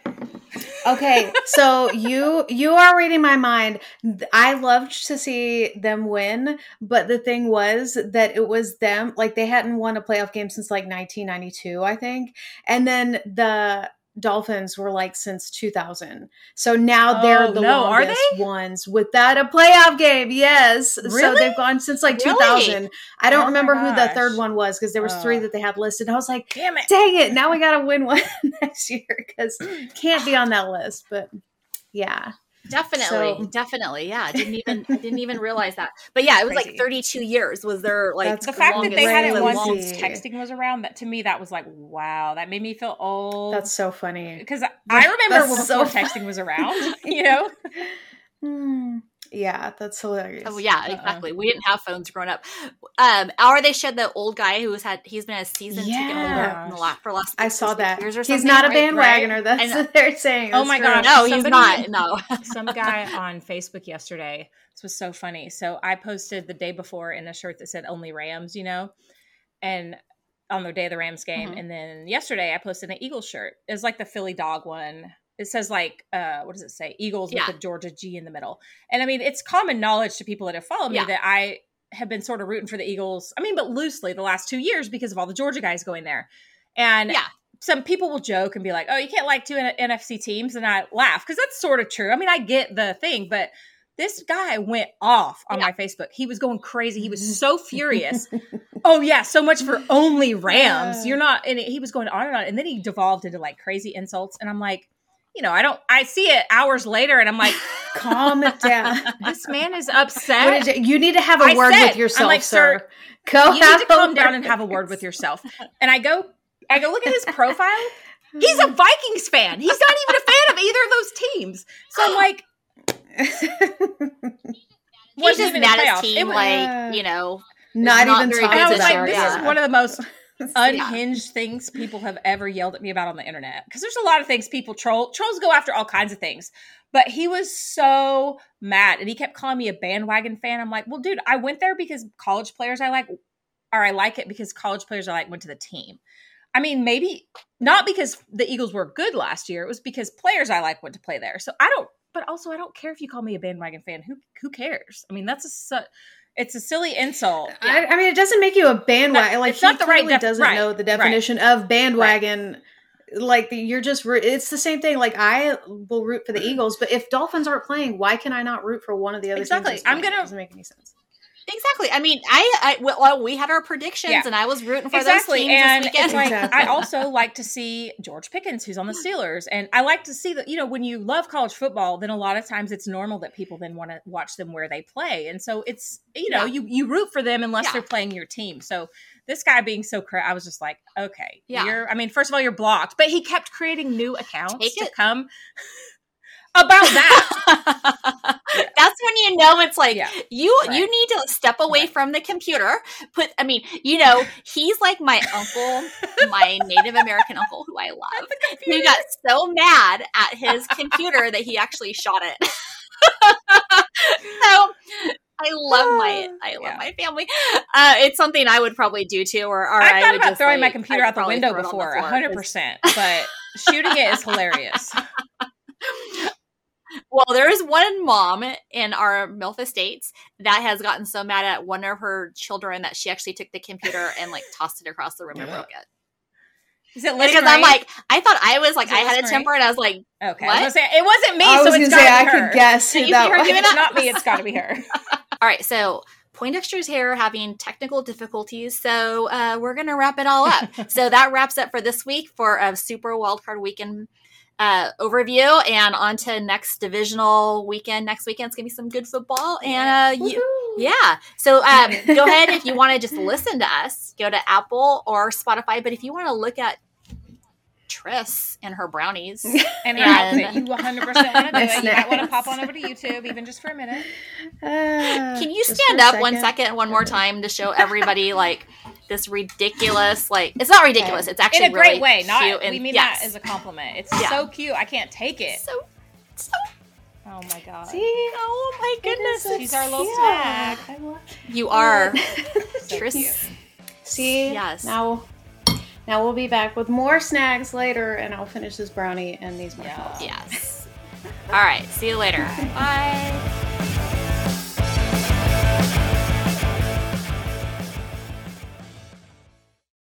S3: Okay, so you you are reading my mind. I loved to see them win, but the thing was that it was them, like they hadn't won a playoff game since like nineteen ninety-two, I think. And then the Dolphins were like since two thousand. So now
S2: oh,
S3: they're the
S2: no,
S3: longest
S2: are they?
S3: ones without a playoff game. Yes.
S2: Really?
S3: So they've gone since like
S1: really?
S3: two thousand. I don't
S2: oh
S3: remember who the
S2: gosh.
S3: third one was because there was
S2: oh.
S3: three that they had listed. I was like,
S2: damn it.
S3: Dang it. Now we got to win one next year because can't be on that list. But yeah.
S1: Definitely,
S3: so,
S1: definitely, yeah. I didn't even I didn't even realize that. But yeah, it was
S2: crazy.
S1: Like thirty-two years was their like
S3: That's
S2: the fact that they hadn't won
S3: crazy.
S2: since texting was around. That to me, that was like wow. That made me feel old.
S3: That's so funny
S2: because I remember
S3: That's
S2: before
S3: so
S2: texting was around. You know.
S3: Mm, yeah, that's hilarious.
S1: Oh yeah, exactly. Uh-uh. We didn't have phones growing up. Um, or they showed the old guy who was had he's been a season
S3: yeah.
S1: ticket holder in the last for last.
S3: I saw that.
S1: Years or
S3: he's not a
S1: right?
S3: bandwagoner.
S1: Right?
S3: That's what they're saying.
S2: Oh my gosh,
S1: no,
S2: somebody,
S1: he's not. No,
S2: some guy on Facebook yesterday. This was so funny. So I posted the day before in a shirt that said "Only Rams," you know, and on the day of the Rams game, mm-hmm. and then yesterday I posted an Eagles shirt. It was like the Philly dog one. It says like, uh, what does it say? Eagles
S1: yeah.
S2: with the Georgia G in the middle. And I mean, it's common knowledge to people that have followed me yeah. that I have been sort of rooting for the Eagles. I mean, but loosely the last two years because of all the Georgia guys going there. And
S1: yeah.
S2: some people will joke and be like, oh, you can't like two N F C teams. And I laugh because that's sort of true. I mean, I get the thing, but this guy went off on yeah. my Facebook. He was going crazy. He was so furious. Oh yeah, so much for only Rams. You're not, and he was going on and on. And then he devolved into like crazy insults. And I'm like, you know, I don't, I see it hours later and I'm like,
S3: calm it down.
S2: This man is upset.
S3: You? you need to have a
S2: I
S3: word
S2: said,
S3: with yourself,
S2: I'm like,
S3: sir.
S2: sir
S3: Go
S2: you need to calm down and have a word with yourself. And I go, I go look at his profile. He's a Vikings fan. He's not even a fan of either of those teams. So I'm like,
S1: he's just mad at his team,
S2: was,
S1: like, you know,
S3: not, not even talking
S2: about it. I was like, this
S1: yeah.
S2: is one of the most unhinged yeah. things people have ever yelled at me about on the internet. Because there's a lot of things people troll. Trolls go after all kinds of things. But he was so mad. And he kept calling me a bandwagon fan. I'm like, well, dude, I went there because college players I like, or I like it because college players I like went to the team. I mean, maybe not because the Eagles were good last year. It was because players I like went to play there. So I don't, but also I don't care if you call me a bandwagon fan. Who who cares? I mean, that's a su- it's a silly insult.
S3: Yeah. I, I mean, it doesn't make you a bandwagon.
S2: Not,
S3: like
S2: it's
S3: he
S2: not the right def-
S3: doesn't
S2: right,
S3: know the definition
S2: right.
S3: of bandwagon. Right. Like you're just, it's the same thing. Like I will root for the Eagles, but if Dolphins aren't playing, why can I not root for one of the other
S2: exactly.
S3: teams?
S2: I'm gonna
S3: it doesn't make any sense.
S1: Exactly. I mean, I, I well, we had our predictions,
S2: Yeah.
S1: and I was rooting for
S2: exactly.
S1: those teams
S2: And
S1: this weekend.
S2: it's like,
S3: Exactly.
S2: I also like to see George Pickens, who's on the Steelers, and I like to see that. You know, when you love college football, then a lot of times it's normal that people then want to watch them where they play, and so it's you know
S1: Yeah.
S2: you you root for them unless
S1: Yeah.
S2: they're playing your team. So this guy being so cra- I was just like, okay,
S1: Yeah.
S2: you're. I mean, first of all, you're blocked, but he kept creating new accounts
S1: Take
S2: to
S1: it.
S2: come about that.
S1: That's when you know it's like
S2: Yeah.
S1: you
S2: Right.
S1: you need to step away
S2: Right.
S1: from the computer. Put I mean, you know, he's like my uncle, my Native American uncle who I love. He got so mad at his computer that he actually shot it. So I love my I love
S2: Yeah.
S1: my family. Uh, it's something I would probably do too, or, or
S2: I've
S1: I
S2: thought
S1: would
S2: about
S1: just
S2: throwing my
S1: like,
S2: computer
S1: I would
S2: out the
S1: probably
S2: window
S1: throw it on the
S2: before,
S1: floor, 'cause-
S2: hundred percent, but shooting it is hilarious.
S1: Well, there is one mom in our MILF estates that has gotten so mad at one of her children that she actually took the computer and like tossed it across the room and
S4: Yeah.
S1: broke it.
S2: Is it Liz
S1: Because I'm
S2: Marie?
S1: like, I thought I was like,
S2: Is it
S1: I had
S2: Liz
S1: a
S2: Marie?
S1: temper, and I was like,
S2: Okay,
S1: What?
S2: I was gonna say, it wasn't me,
S3: I
S2: so
S3: was
S2: it's
S3: gonna say
S2: got
S3: I
S2: to be her.
S3: could guess
S1: You
S3: who
S1: see
S3: that
S1: her
S3: was.
S1: doing
S2: If it's not me, it's got to be her.
S1: all right, so Poindexter's here having technical difficulties, so uh, we're gonna wrap it all up. So that wraps up for this week for a Super Wildcard Weekend uh, overview, and on to next divisional weekend. Next weekend's gonna be some good football, and uh, you,
S3: Woohoo.
S1: yeah. So um, go ahead if you want to just listen to us. Go to Apple or Spotify, but if you want to look at Triss and her brownies,
S2: And her
S1: And-
S2: outfit, you one hundred percent want to do
S3: My
S2: it. You might want to
S3: snacks.
S2: pop on over to YouTube, even just for a minute.
S3: Uh,
S1: can you
S3: just
S1: stand
S3: for a
S1: up one second one more
S3: Okay.
S1: time to show everybody like this ridiculous, like it's not ridiculous, it's actually
S2: In a great
S1: really
S2: way. Not
S1: cute,
S2: we
S1: and
S2: mean
S1: yes.
S2: that as a compliment. It's
S1: Yeah.
S2: so cute. I can't take it.
S1: so so
S2: Oh my god.
S3: See?
S1: oh my goodness,
S3: It is
S2: She's our little
S3: cute.
S2: snack.
S3: I love-
S1: you are
S2: So
S1: Triss.
S2: cute.
S3: See?
S1: Yes.
S3: Now, now we'll be back with more snacks later, and I'll finish this brownie and these marshmallows.
S2: Yeah.
S1: Yes. All right, see you later. Bye.